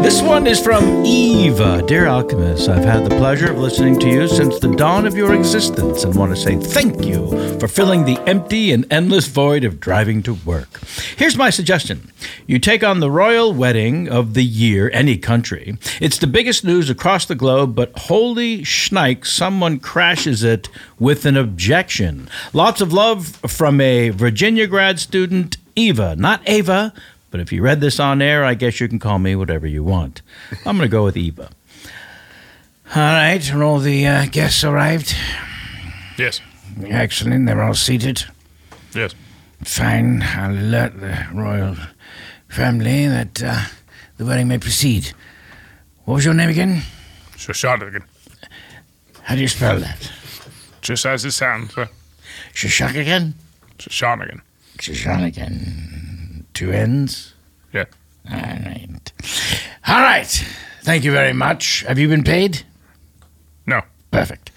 This one is from Eva. Dear Alchemist, I've had the pleasure of listening to you since the dawn of your existence and want to say thank you for filling the empty and endless void of driving to work. Here's my suggestion. You take on the royal wedding of the year, any country. It's the biggest news across the globe, but holy shnikes, someone crashes it with an objection. Lots of love from a Virginia grad student, Eva, not Ava. But if you read this on air, I guess you can call me whatever you want. I'm going to go with Eva. All right, are all the guests arrived? Yes. Excellent, they're all seated. Yes. Fine, I'll alert the royal family that the wedding may proceed. What was your name again? Shoshanagan. How do you spell that? Just as it sounds, sir. Shoshanagan? Shoshanagan. Shoshanagan. 2 N's? Yeah. All right. Thank you very much. Have you been paid? No. Perfect.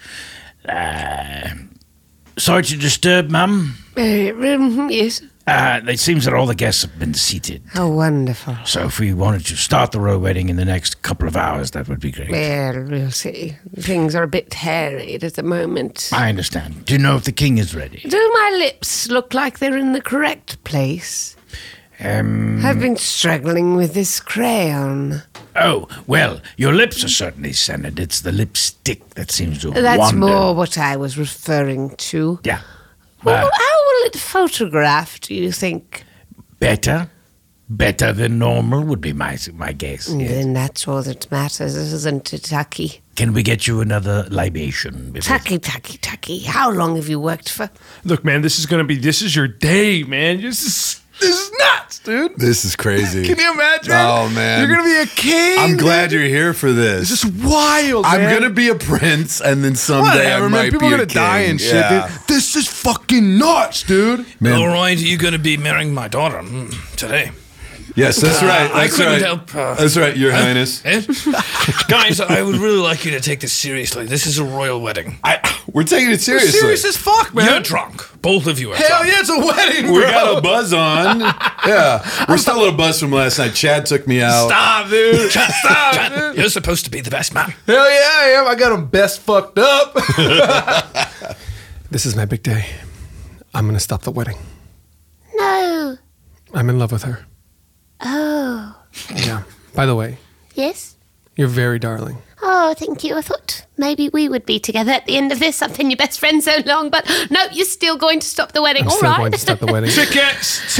Sorry to disturb, Mum. Yes. It seems that all the guests have been seated. Oh, wonderful. So if we wanted to start the royal wedding in the next couple of hours, that would be great. Well, we'll see. Things are a bit harried at the moment. I understand. Do you know if the king is ready? Do my lips look like they're in the correct place? I've been struggling with this crayon. Oh, well, your lips are certainly scented. It's the lipstick that seems to That's wander. more what I was referring to. Yeah. Well, how will it photograph, do you think? Better than normal would be my guess. Yes. Then that's all that matters, isn't it, Tucky? Can we get you another libation? Tucky. How long have you worked for? Look, man, this is your day, man. This is nuts, dude. This is crazy. Can you imagine? Oh, man. You're going to be a king. I'm glad you're here for this. This is wild, man. I'm going to be a prince, and then someday I might people be are a gonna king. die and shit, Yeah. dude. This is fucking nuts, dude. Man. All right, you're going to be marrying my daughter today. Yes, that's right. I That's couldn't right. help. That's right, Your Highness. Guys, I would really like you to take this seriously. This is a royal wedding. We're taking it seriously. Serious as fuck, man. You're drunk. Both of you are Hell drunk. yeah, it's a wedding, We bro. got a buzz on. Yeah. We're still a little buzzed from last night. Chad took me out. Stop, dude. Stop, Chad, dude. you're supposed to be the best man. Hell yeah, I am. I got them best fucked up. This is my big day. I'm going to stop the wedding. No. I'm in love with her. Oh. Yeah. By the way, Yes? you're very darling. Oh, thank you. I thought maybe we would be together at the end of this. I've been your best friend so long, but no, you're still going to stop the wedding. I'm All still right. going to stop the wedding. Tickets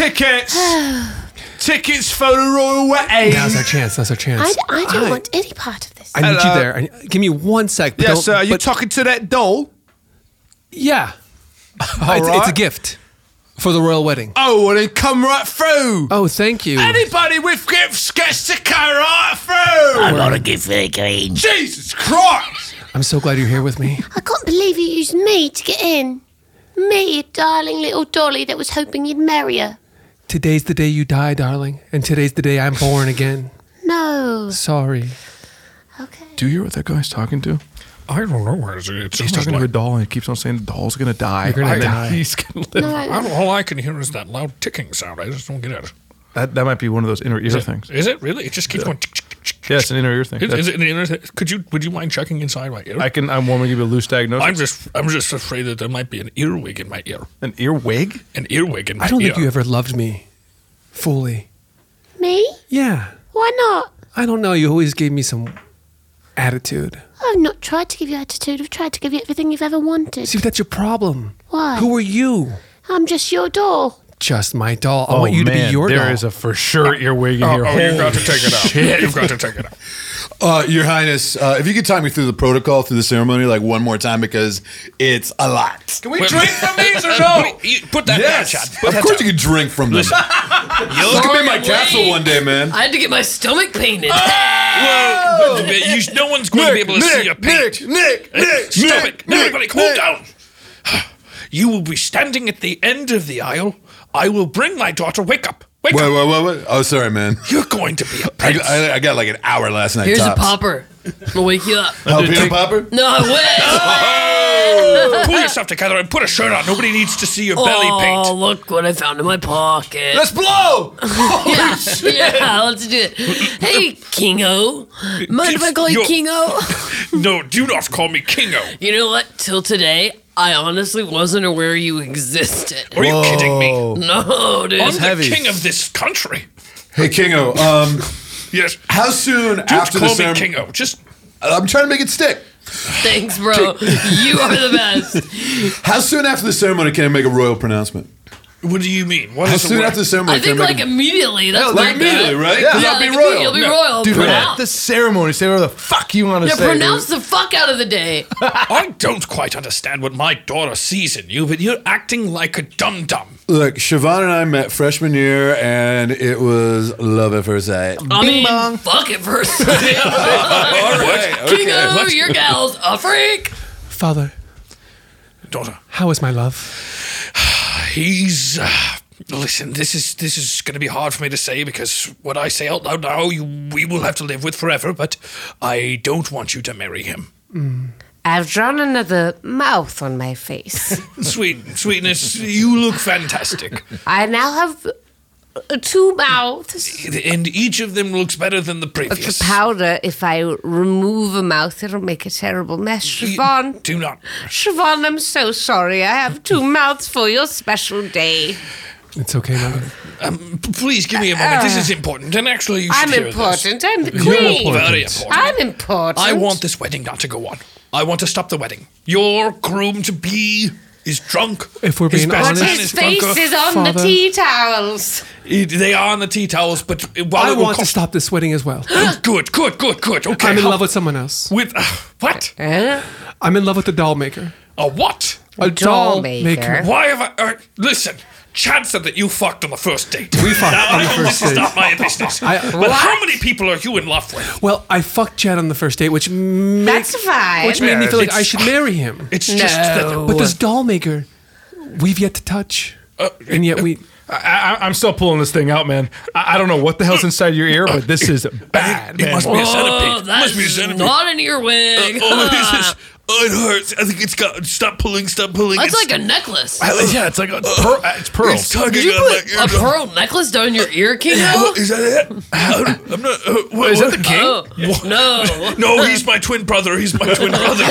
for the royal wedding. Now's our chance. That's our chance. I don't want any part of this. I need you there. Give me 1 sec. but Yes, don't- sir. Are you but- talking to that doll? Yeah. It's right. a gift for the royal wedding. Oh, well, then come right through. Oh, thank you. Anybody with gifts gets to come right through. I got a gift for the queen. Jesus Christ. I'm so glad you're here with me. I can't believe you used me to get in. Me, a darling little dolly that was hoping you'd marry her. Today's the day you die, darling. And today's the day I'm born again. No. Sorry. Okay. Do you hear what that guy's talking to? I don't know. He's talking to a doll, and he keeps on saying the doll's gonna die. You're gonna And then die. He's gonna live. No. All I can hear is that loud ticking sound. I just don't get it. That might be one of those inner ear things. Is it really? It just keeps going. Tick, tick, tick, tick. Yeah, it's an inner ear thing. Is it an inner? Would you mind checking inside my ear? I'm warming you a loose diagnosis. I'm just afraid that there might be an earwig in my ear. An earwig? An earwig in my I don't ear. think you ever loved me fully. Me? Yeah. Why not? I don't know. You always gave me some attitude. I've not tried to give you attitude. I've tried to give you everything you've ever wanted. See, that's your problem. Why? Who are you? I'm just your doll. Just my doll. I want you to be your doll. There is a for sure earwig in here. You've got to take it out. You've got to take it out. Your Highness, if you could talk me through the protocol, through the ceremony, like one more time, because it's a lot. Can we drink from these or no? Put that down, Chad. Put Of that course down. you can drink from them. You can be my castle one day, man. I had to get my stomach painted. Well, no one's going to be able to see your paint. Nick. Stop it. Everybody, calm down. You will be standing at the end of the aisle. I will bring my daughter. Wake up. Wake up. Wait. Oh, sorry, man. You're going to be a prince. I got like an hour last night. Here's tops. a popper. I'm gonna wake you up. Oh, peanut popper? No, wait. Pull yourself together and put a shirt on. Nobody needs to see your belly paint. Oh, look what I found in my pocket. Let's blow. Yeah, let's do it. Hey, Kingo. Mind if I call you Kingo? No, do not call me Kingo. You know what? Till today, I honestly wasn't aware you existed. Are you kidding me? No, dude. I'm the king of this country. Hey, Kingo. Yes. How soon Don't after the call me ceremony? Kingo. Just I'm trying to make it stick. Thanks, bro. You are the best. How soon after the ceremony can I make a royal pronouncement? what do you mean? What How is the soon word? after the ceremony? I think can I like make immediately. That's like immediately, right? Yeah, I'll be like, royal. You'll be royal. Dude, pronounce. at the ceremony, say whatever the fuck you want to Yeah, say. pronounce the fuck out of the day. I don't quite understand what my daughter sees in you, but you're acting like a dum-dum. Look, Siobhan and I met freshman year, and it was love at first sight. I mean, fuck it first. All right. Kingo, your gal's a freak. Father, Daughter, how is my love? he's... listen, this is going to be hard for me to say because what I say out loud now, we will have to live with forever, but I don't want you to marry him. I've drawn another mouth on my face. Sweetness, you look fantastic. I now have 2 mouths. And each of them looks better than the previous. The powder, if I remove a mouth, it'll make a terrible mess. Siobhan, Do not. Siobhan, I'm so sorry. I have 2 mouths for your special day. It's okay, Mother. Please give me a moment. This is important. And actually, you should I'm hear important. I'm the this. queen. Very important. I'm important. I want this wedding not to go on. I want to stop the wedding. Your groom-to-be is drunk. If we're His being best honest, man His is face drunker. is on the Father. tea towels. They are on the tea towels, but while I it will want to cost- stop this wedding as well. Good. Okay. I'm in how- love with someone else. with what? I'm in love with the doll maker. A what? A doll maker? Why have I? Listen. Chance that you fucked on the first date. We fucked now, on I the know first this is date. not my business. I- but how many people are you in love with? Well, I fucked Chad on the first date, which That's fine. which made me feel like It's- I should marry him. It's just that. But this doll maker, we've yet to touch, and yet we. I'm still pulling this thing out, man. I don't know what the hell's inside your ear, but this is bad, It man. must be a Oh, centipede. that's Must be a centipede. not an earwig. Oh, it hurts. I think it's got. Stop pulling. That's like a necklace. Yeah, it's like it's pearls. It's tugging Did you on my put a eardrum. pearl necklace down your ear, Kingo? Oh, is that it? I'm not. What, Is that the king? Oh, no. No, he's my twin brother. He's my twin brother.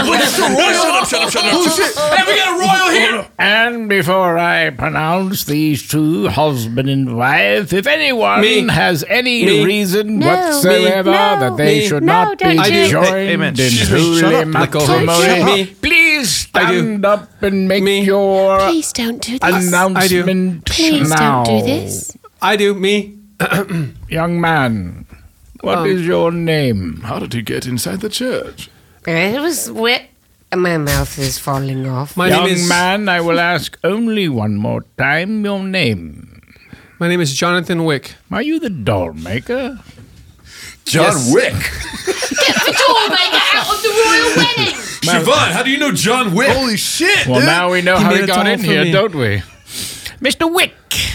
Shut up. Hey, we got a royal here. And before I pronounce these 2 husband and wife, if anyone Me. has any Me. reason No. whatsoever Me. that they Me. should No, not don't be do it. joined Hey, man, in shut up. holy Let go of her. matrimony, Me. please I do. stand up and make Me. your Please don't do this. announcement Please now. don't do this. I do. Me. Young man, what is your name? How did he get inside the church? It was wet. My mouth is falling off. My name Young is. man, I will ask only one more time your name. My name is Jonathan Wick. Are you the doll maker? John Yes. Wick. Doll maker out of the royal wedding. Siobhan, how do you know John Wick? Holy shit, Well, now we know He how made he a got doll in for here, me. don't we? Mr. Wick,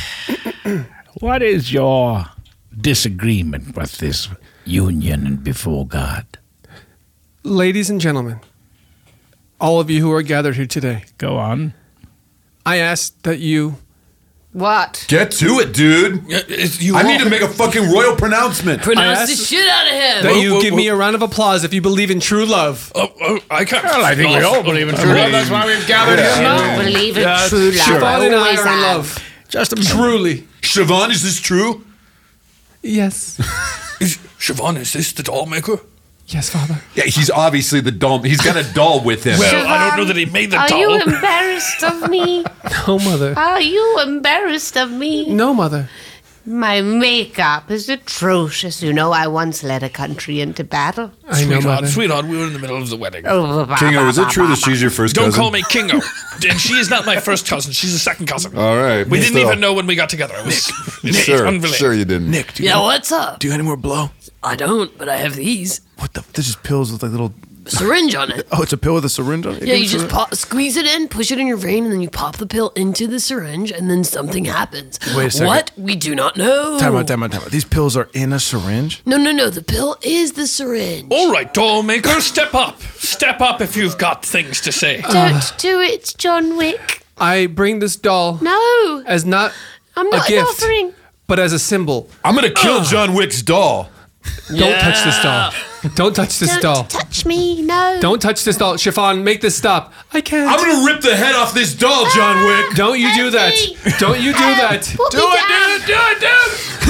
what is your disagreement with this union and before God? Ladies and gentlemen, all of you who are gathered here today, Go on. I ask that you. What? Get to it, dude. I need to make a fucking royal pronouncement. Pronounce I the asked- shit out of him. That you give me a round of applause if you believe in true love. I can't. Well, I think we all believe in true love. That's why we've gathered here I now. believe in true love. Siobhan and I Always are in have. love. Just a moment. Truly. Siobhan, is this true? Yes. Siobhan, is this the doll maker? Yes, Father. Yeah, he's obviously the doll. He's got a doll with him. Well, I don't know that he made the Are doll. you embarrassed of me? No, Mother. Are you embarrassed of me? No, Mother. My makeup is atrocious. You know, I once led a country into battle. I know, Mother. Sweetheart, we were in the middle of the wedding. Kingo, is it true that she's your first Don't cousin? call me Kingo. And she is not my first cousin. She's a second cousin. All right. We didn't Still. even know when we got together. It was Sure, unrelated. sure you didn't. Nick, Yeah, what's up? do you have any more blow? I don't, but I have these. What the? This is pills with like little syringe on it. Oh, it's a pill with a syringe on it? Yeah, you just squeeze it in, push it in your vein, and then you pop the pill into the syringe, and then something happens. Wait a second. What? We do not know. Time out. These pills are in a syringe? No. The pill is the syringe. All right, doll maker, step up. Step up if you've got things to say. Don't do it, John Wick. I bring this doll No, as not I'm a not gift, offering. but as a symbol. I'm gonna kill John Wick's doll. Don't touch this doll. Don't touch this doll. Don't touch me, no. Don't touch this doll. Chiffon, make this stop. I can't. I'm gonna rip the head off this doll, John Wick. Don't you do that. Don't you do that. Put me down. Do it.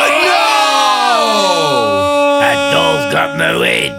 No! That doll's got no head.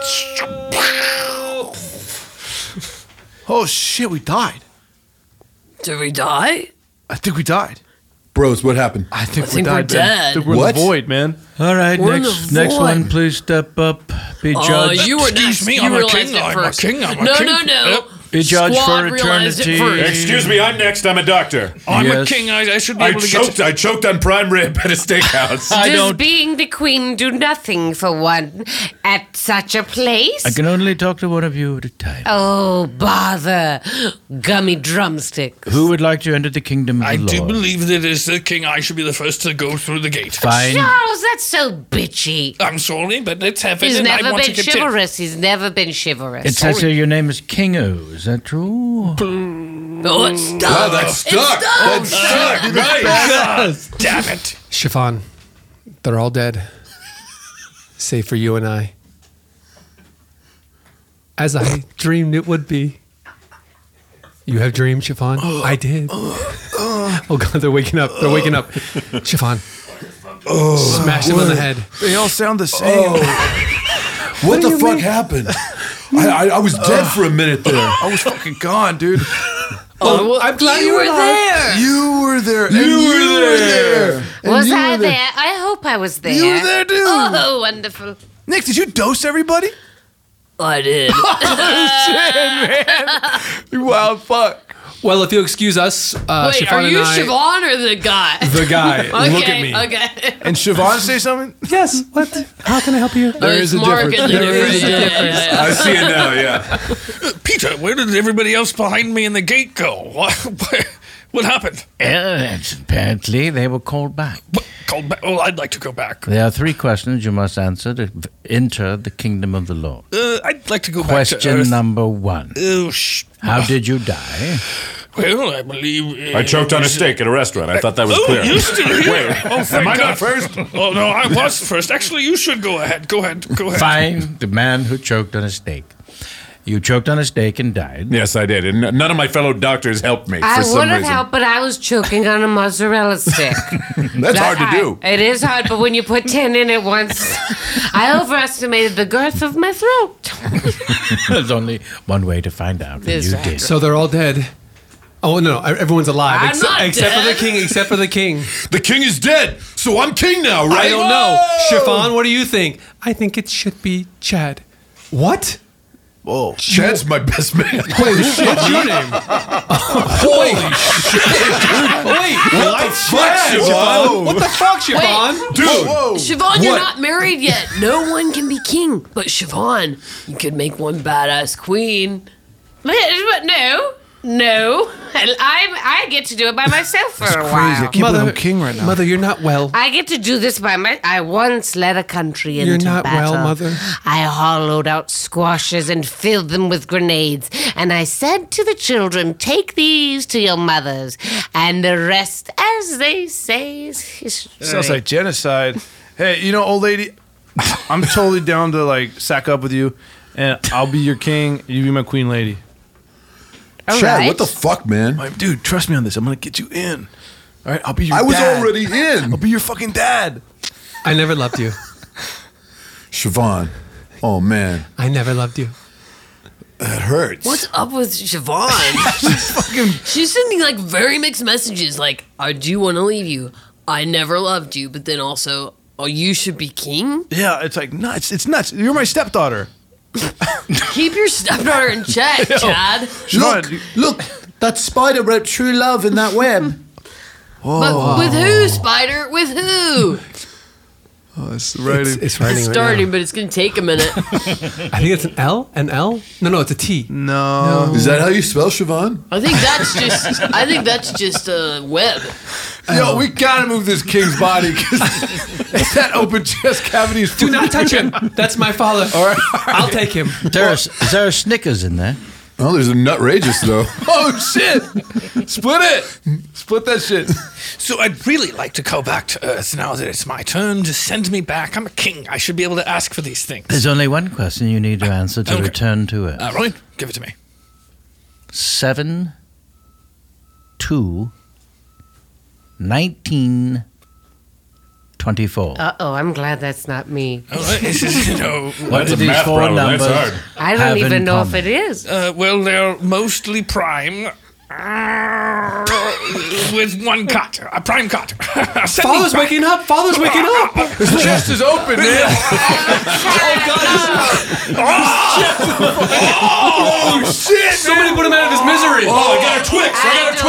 Oh, shit, we died. Did we die? I think we died. Bros, what happened? I think, think we're man. dead. I think we're What? in the void, man. All right, We're in next the one, void. please step up. Be judged. You were Excuse next. me, You I'm a realized king, it I'm a first. king, I'm a No. king. Be judged Squad for realized it eternity. first. Excuse me, I'm next. I'm a doctor. I'm a Yes. king. I should be I able to get to... choked on prime rib at a steakhouse. I Does don't. being the queen do nothing for one at such a place? I can only talk to one of you at a time. Oh, bother. Gummy drumstick. Who would like to enter the kingdom of I the do Lord? believe that as the king, I should be the first to go through the gate. Fine. Charles, that's so bitchy. I'm sorry, but it's heaven, He's and I never want been to continue. chivalrous. He's never been chivalrous. It says here your name is Kingo. Is that true? Oh, it's stuck. Oh, that's stuck. That's stuck. Nice. Damn it. Chiffon, they're all dead. Save for you and I. As I dreamed it would be. You have dreamed, Chiffon? I did. Oh, God, they're waking up. They're waking up. Chiffon. Smash him on the head. They all sound the same. What the fuck happened? I was dead for a minute there. I was fucking gone, dude. Oh, well, I'm glad You were there. You were there. You were there. Was I there? I hope I was there. You were there, dude. Oh, wonderful. Nick, did you dose everybody? I did. You wild fuck. Well, if you'll excuse us, Wait, Chiffon are you and I... Siobhan or the guy? The guy. Okay, Look at me. Okay. And Siobhan say something? Yes. What? How can I help you? There is a difference. There is a difference. I see it now, yeah. Peter, where did everybody else behind me in the gate go? What happened? Apparently, they were called back. Called back? Oh, I'd like to go back. There are 3 questions you must answer to enter the kingdom of the Lord. I'd like to go back to Question Earth. number 1. Oh, How did you die? Well, I believe... I choked on a steak at a restaurant. I thought that was clear. You're still here. Wait, Oh, thank am I God. not first? Oh, no, I was first. Actually, you should go ahead. Go ahead. Fine. The man who choked on a steak. You choked on a steak and died. Yes, I did. And none of my fellow doctors helped me I for some would have reason. helped, but I was choking on a mozzarella stick. That's hard to do. It is hard, but when you put 10 in at once, I overestimated the girth of my throat. There's only one way to find out. And you did. So they're all dead. Oh, no. Everyone's alive. I'm not except for the dead. king. Except for the king. The king is dead, so I'm king now, right? I don't know. Chiffon, what do you think? I think it should be Chad. What? Whoa. Chad's my best man. Holy shit. What's your name? Holy shit. Wait. What the fuck, Siobhan? What the fuck, Chiffon? Dude, Siobhan, you're What? not married yet. No one can be king. But Siobhan, you could make one badass queen. No. I get to do it by myself for a Crazy. I while. can't believe I'm king right now. Mother, you're not well. I get to do this I once led a country into You're not battle. well, Mother. I hollowed out squashes and filled them with grenades. And I said to the children, take these to your mothers. And the rest, as they say, is history. Sounds like genocide. Hey, you know, old lady, I'm totally down to like sack up with you, and I'll be your king. You be my queen lady. All Chad, right. what the fuck, man? Like, dude, trust me on this. I'm gonna get you in. All right, I'll be your I was dad. already in. I'll be your fucking dad. I never loved you. Siobhan. Oh, man. I never loved you. That hurts. What's up with Siobhan? She's sending like very mixed messages. Like, I do want to leave you. I never loved you, but then also, oh, you should be king. Yeah, it's like nuts. It's nuts. You're my stepdaughter. Keep your stepdaughter in check, Chad. Look, that spider wrote true love in that web. But with who, Spider? With who? Oh, it's writing. It's writing It's right starting, now. but it's gonna take a minute. I think it's an L. An L? No, it's a T. No. Is that how you spell Siobhan? I think that's just a web. Yo, we gotta move this king's body because that open chest cavity is. Do not touch him. That's my father. All right. I'll take him. Is there a Snickers in there? Oh, there's a nutrageous though. Oh shit! Split it. Split that shit. So I'd really like to go back to Earth now that it's my turn. Just send me back. I'm a king. I should be able to ask for these things. There's only one question you need to answer to Okay. return to Earth. Roy, give it to me. 7/2/1924. Uh-oh, I'm glad that's not me. This is, What That's do a these math four problem. That's numbers hard. I have don't in even know if common? it is. well, they're mostly prime. With one cut, a prime cut. Father's waking up. Father's waking up. His chest is open, man. Oh shit! Somebody put him out of his misery. Oh, I got a Twix!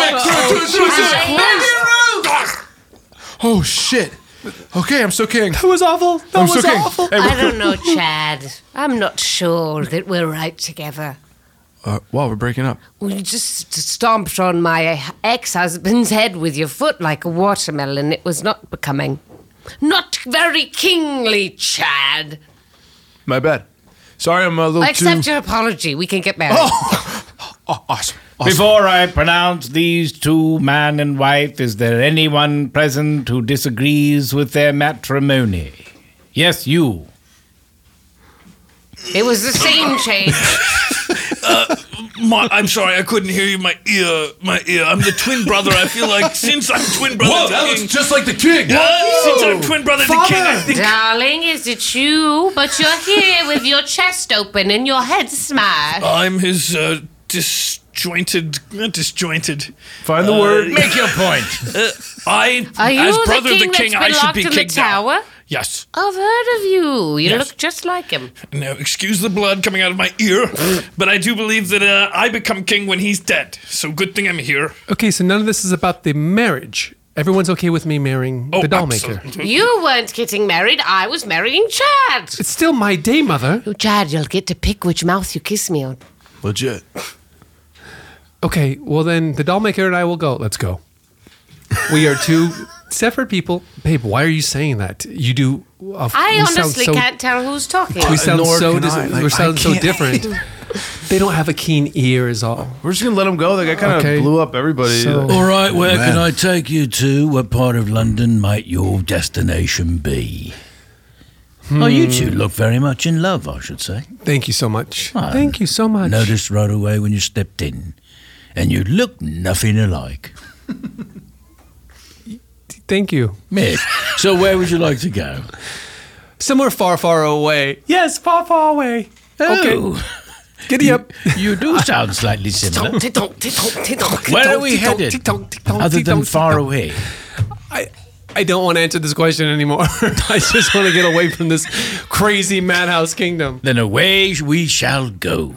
Oh shit. Okay, I'm so king. That was awful. That I'm was so king. awful. Hey, I don't know, Chad. I'm not sure that we're right together. wow, we're breaking up. We just stomped on my ex-husband's head with your foot like a watermelon. It was not becoming. Not very kingly, Chad. My bad. Sorry, I'm a little I accept too. your apology. We can get married. Oh, awesome. Before I pronounce these two, man and wife, is there anyone present who disagrees with their matrimony? Yes, you. It was the same change. I'm sorry, I couldn't hear you. My ear. I'm the twin brother. I feel like since I'm twin brother, Whoa, to that king, looks just like the king. since I'm twin brother to king, I think. Darling, is it you? But you're here with your chest open and your head smashed. I'm his disjointed. Find the word. Make your point. Are you as the brother of the king king, that's I been should locked be in the king now. tower? Yes. I've heard of you. You Yes. look just like him. Now, excuse the blood coming out of my ear, but I do believe that I become king when he's dead. So good thing I'm here. Okay, so none of this is about the marriage. Everyone's okay with me marrying the doll maker. absolutely. You weren't getting married. I was marrying Chad. It's still my day, Mother. Oh, Chad, you'll get to pick which mouth you kiss me on. Legit. Okay, well then the doll maker and I will go. Let's go. We are two separate people. Babe, why are you saying that? You do. I honestly can't tell who's talking. We sound Nor so can I. Like, we sound I so can't- different. They don't have a keen ear, is all. We're just gonna let him go. That guy kind of Okay. blew up everybody. So- All right, where Man. can I take you to? What part of London might your destination be? Oh, you two look very much in love, I should say. Thank you so much. Ah, Thank you so much. Noticed right away when you stepped in, and you look nothing alike. Thank you. Mick, so where would you like to go? Somewhere far, far away. Yes, far, far away. Okay. Oh, Giddy up. you do sound slightly similar. Where are we headed? Other than far away. I don't want to answer this question anymore. I just want to get away from this crazy madhouse kingdom. Then away we shall go.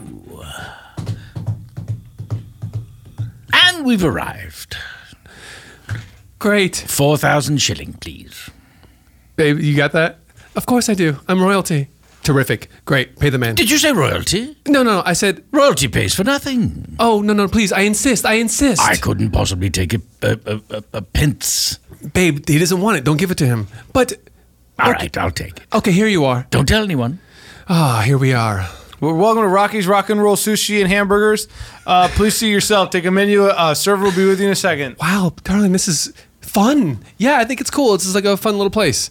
And we've arrived. Great. 4,000 shilling, please. Babe, you got that? Of course I do. I'm royalty. Terrific. Great. Pay the man. Did you say royalty? No. I said, Royalty pays for nothing. oh, no, please. I insist. I couldn't possibly take a pence. Babe, he doesn't want it. Don't give it to him. But, All right, I'll take it. okay, here you are. Don't tell anyone. Here we are. Well, welcome to Rocky's Rock and Roll Sushi and Hamburgers. Please see yourself. Take a menu. Server will be with you in a second. Wow, darling, this is fun. Yeah, I think it's cool. It's just like a fun little place.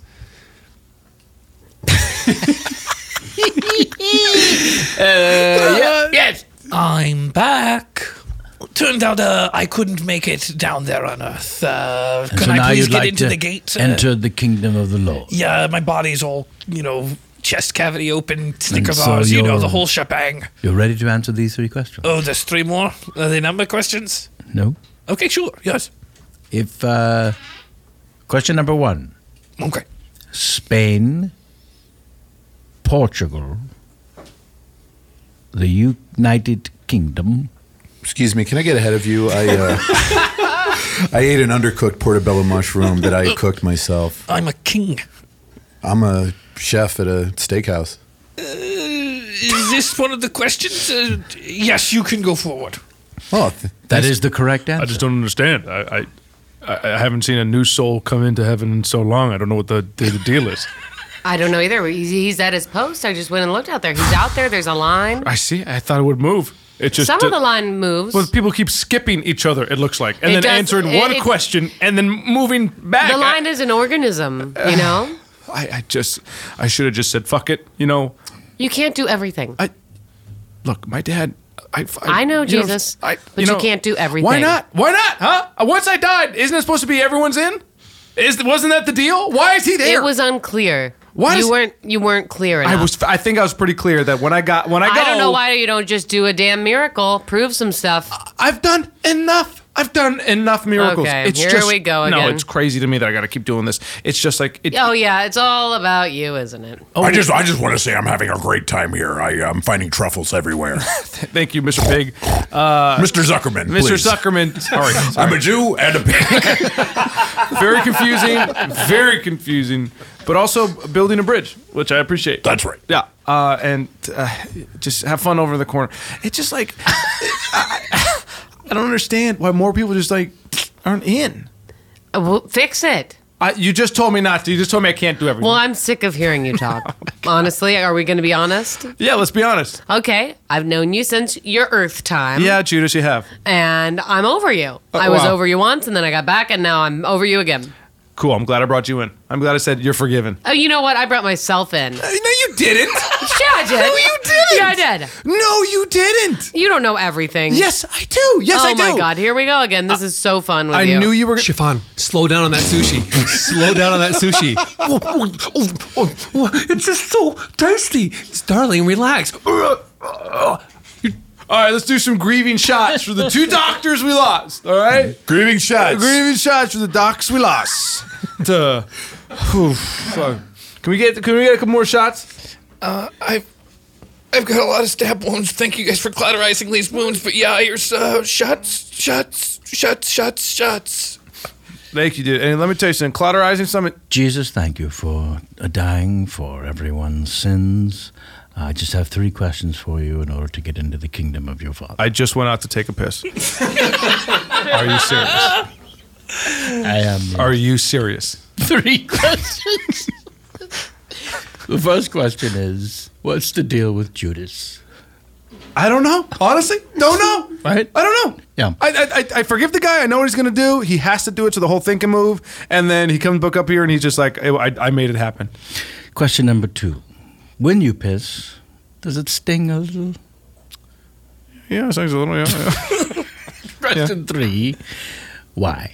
Yes. I'm back. Turned out I couldn't make it down there on Earth. And Can so I now please you'd get like into to the gate? enter the kingdom of the Lord. Yeah, my body's all, chest cavity open, Snickers so bars, you're- the whole shebang. You're ready to answer these three questions? Oh, there's three more? Are they number questions? No. Okay, sure, yes. If question number 1, Okay. Spain, Portugal, the United Kingdom. Excuse me, can I get ahead of you? I ate an undercooked portobello mushroom that I cooked myself. I'm a king. I'm a chef at a steakhouse. Is this one of the questions? Yes, you can go forward. Oh, That is the correct answer. I just don't understand. I haven't seen a new soul come into heaven in so long. I don't know what the deal is. I don't know either. He's at his post. I just went and looked out there. He's out there. There's a line. I see. I thought it would move. It just Some of the line moves. Well, people keep skipping each other. It looks like, and It then does- answering one question, and then moving back. The line is an organism, you know? I should have just said fuck it. You know, You can't do everything. look, my dad. I know, you Jesus, but you can't do everything. Why not? Why not? Huh? Once I died, isn't it supposed to be everyone's in? Wasn't that the deal? Why is he there? It was unclear. Why you does- weren't clear enough. I think I was pretty clear that when I go. I don't know why you don't just do a damn miracle, prove some stuff. I've done enough. I've done enough miracles. Okay, it's here just, we go No, again. it's crazy to me that I got to keep doing this. It's just like it, Oh yeah, it's all about you, isn't it? I just want to say I'm having a great time here. I'm finding truffles everywhere. Thank you, Mr. Pig. Mr. Zuckerman, Mr. please. Zuckerman. Sorry. I'm a Jew and a pig. Very confusing. Very confusing. But also building a bridge, which I appreciate. That's right. Yeah. And just have fun over the corner. It's just like I don't understand why more people just like aren't in. Well, fix it. You just told me not to. You just told me I can't do everything. Well, I'm sick of hearing you talk. Honestly, are we going to be honest? Yeah, let's be honest. Okay, I've known you since your Earth time. Yeah, Judas, you have. And I'm over you. I was wow. over you once, and then I got back, and now I'm over you again. Cool. I'm glad I brought you in. I'm glad I said you're forgiven. Oh, you know what? I brought myself in. No, you didn't. Yeah, I did. No, you didn't. Yeah, I did. No, you didn't. You don't know everything. Yes, I do. Yes, I do. Oh my God, here we go again. This is so fun with I you. knew you were. Chiffon, slow down on that sushi. Slow down on that sushi. It's just so tasty. Darling, relax. All right, let's do some grieving shots for the two doctors we lost. All right, Grieving shots. grieving shots for the docs we lost. Fuck. Can we get a couple more shots? I've got a lot of stab wounds. Thank you guys for cauterizing these wounds. But yeah, here's shots. Thank you, dude. And let me tell you something. Cauterizing something. Jesus, thank you for dying for everyone's sins. I just have 3 questions for you in order to get into the kingdom of your Father. I just went out to take a piss. Are you serious? I am. Are you serious? 3 questions. The first question is, what's the deal with Judas? I don't know. Honestly, don't know. Right? I don't know. Yeah. I forgive the guy. I know what he's gonna do. He has to do it so the whole thing can move. And then he comes back up here and he's just like, I made it happen. Question number 2. When you piss, does it sting a little? Yeah, it sings a little. Yeah. Question 3. Why?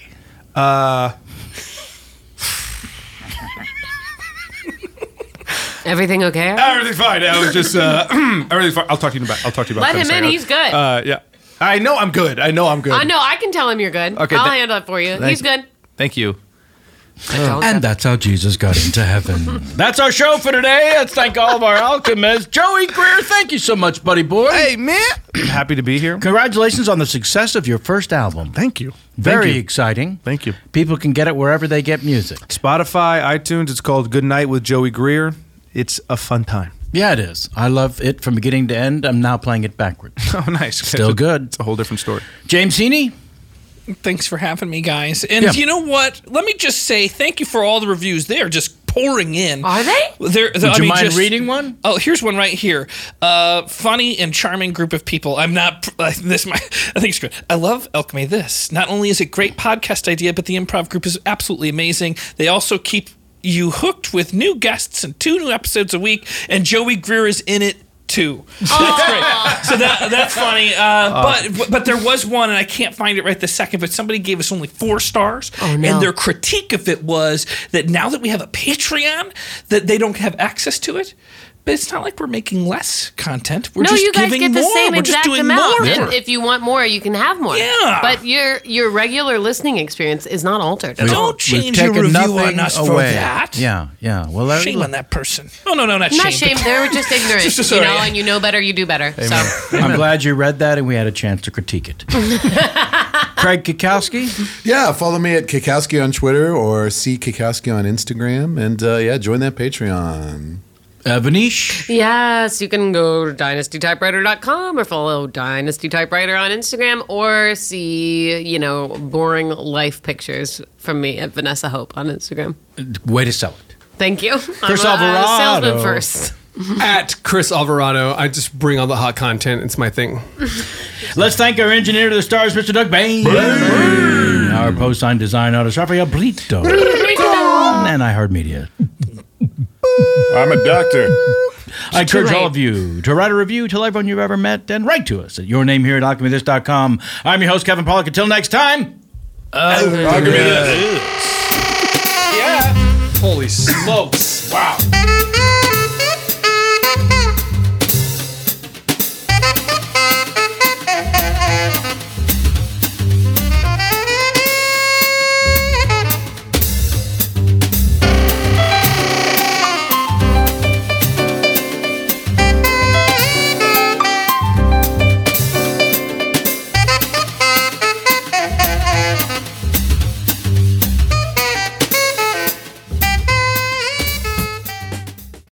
Everything okay? Everything's fine. I was just everything's fine. I'll talk to you about. Let him in. He's good. Yeah. I know I'm good. I know I'm good. I know. I can tell him you're good. Okay, I'll handle it for you. He's good. Thank you. And that's how Jesus got into heaven. That's our show for today. Let's thank all of our alchemists. Joey Greer, thank you so much, buddy boy. Hey, man. Happy to be here. Congratulations on the success of your first album. Thank you. Very Thank you. exciting. Thank you. People can get it wherever they get music. Spotify, iTunes. It's called Good Night with Joey Greer. It's a fun time. Yeah, it is. I love it from beginning to end. I'm now playing it backwards. Oh, nice. Still good. It's a whole different story. James Heaney? Thanks for having me, guys. And Yeah. you know what? Let me just say thank you for all the reviews. They are just pouring in. Are they? Would you mind reading one? Oh, here's one right here. Funny and charming group of people. I'm not I think it's good. I love Alchemy This. Not only is it a great podcast idea, but the improv group is absolutely amazing. They also keep you hooked with new guests and 2 new episodes a week, and Joey Greer is in it too. So that's great. So that's funny. But there was one, and I can't find it right this second, but somebody gave us only 4 stars. Oh, no. And their critique of it was that now that we have a Patreon, that they don't have access to it. But it's not like we're making less content. We're No, just you guys giving get the more. same We're just exact doing amount. more. And if you want more, you can have more. Yeah. But your regular listening experience is not altered at all. Don't change your review on us for that. Yeah. Well, Shame on that person. Oh, no, not shame. Not shame. They're just ignorant, Just you sorry. know, and you know better, you do better. So. I'm glad you read that and we had a chance to critique it. Craig Kikowski. Yeah, follow me at Kikowski on Twitter or C Kikowski on Instagram. And join that Patreon. Vanish. Yes, you can go to dynastytypewriter.com or follow Dynasty Typewriter on Instagram or see, boring life pictures from me at Vanessa Hope on Instagram. Way to sell it. Thank you. Chris I'm a Alvarado. salesman first. At Chris Alvarado, I just bring all the hot content. It's my thing. Let's thank our engineer to the stars, Mr. Doug Bain. Our post-sign design artist, Rafael Brito. And iHeartMedia. I'm a doctor. I encourage all of you to write a review, tell everyone you've ever met, and write to us at yournamehere@alchemythis.com. I'm your host, Kevin Pollak. Until next time, Alchemy This. Holy smokes. Wow.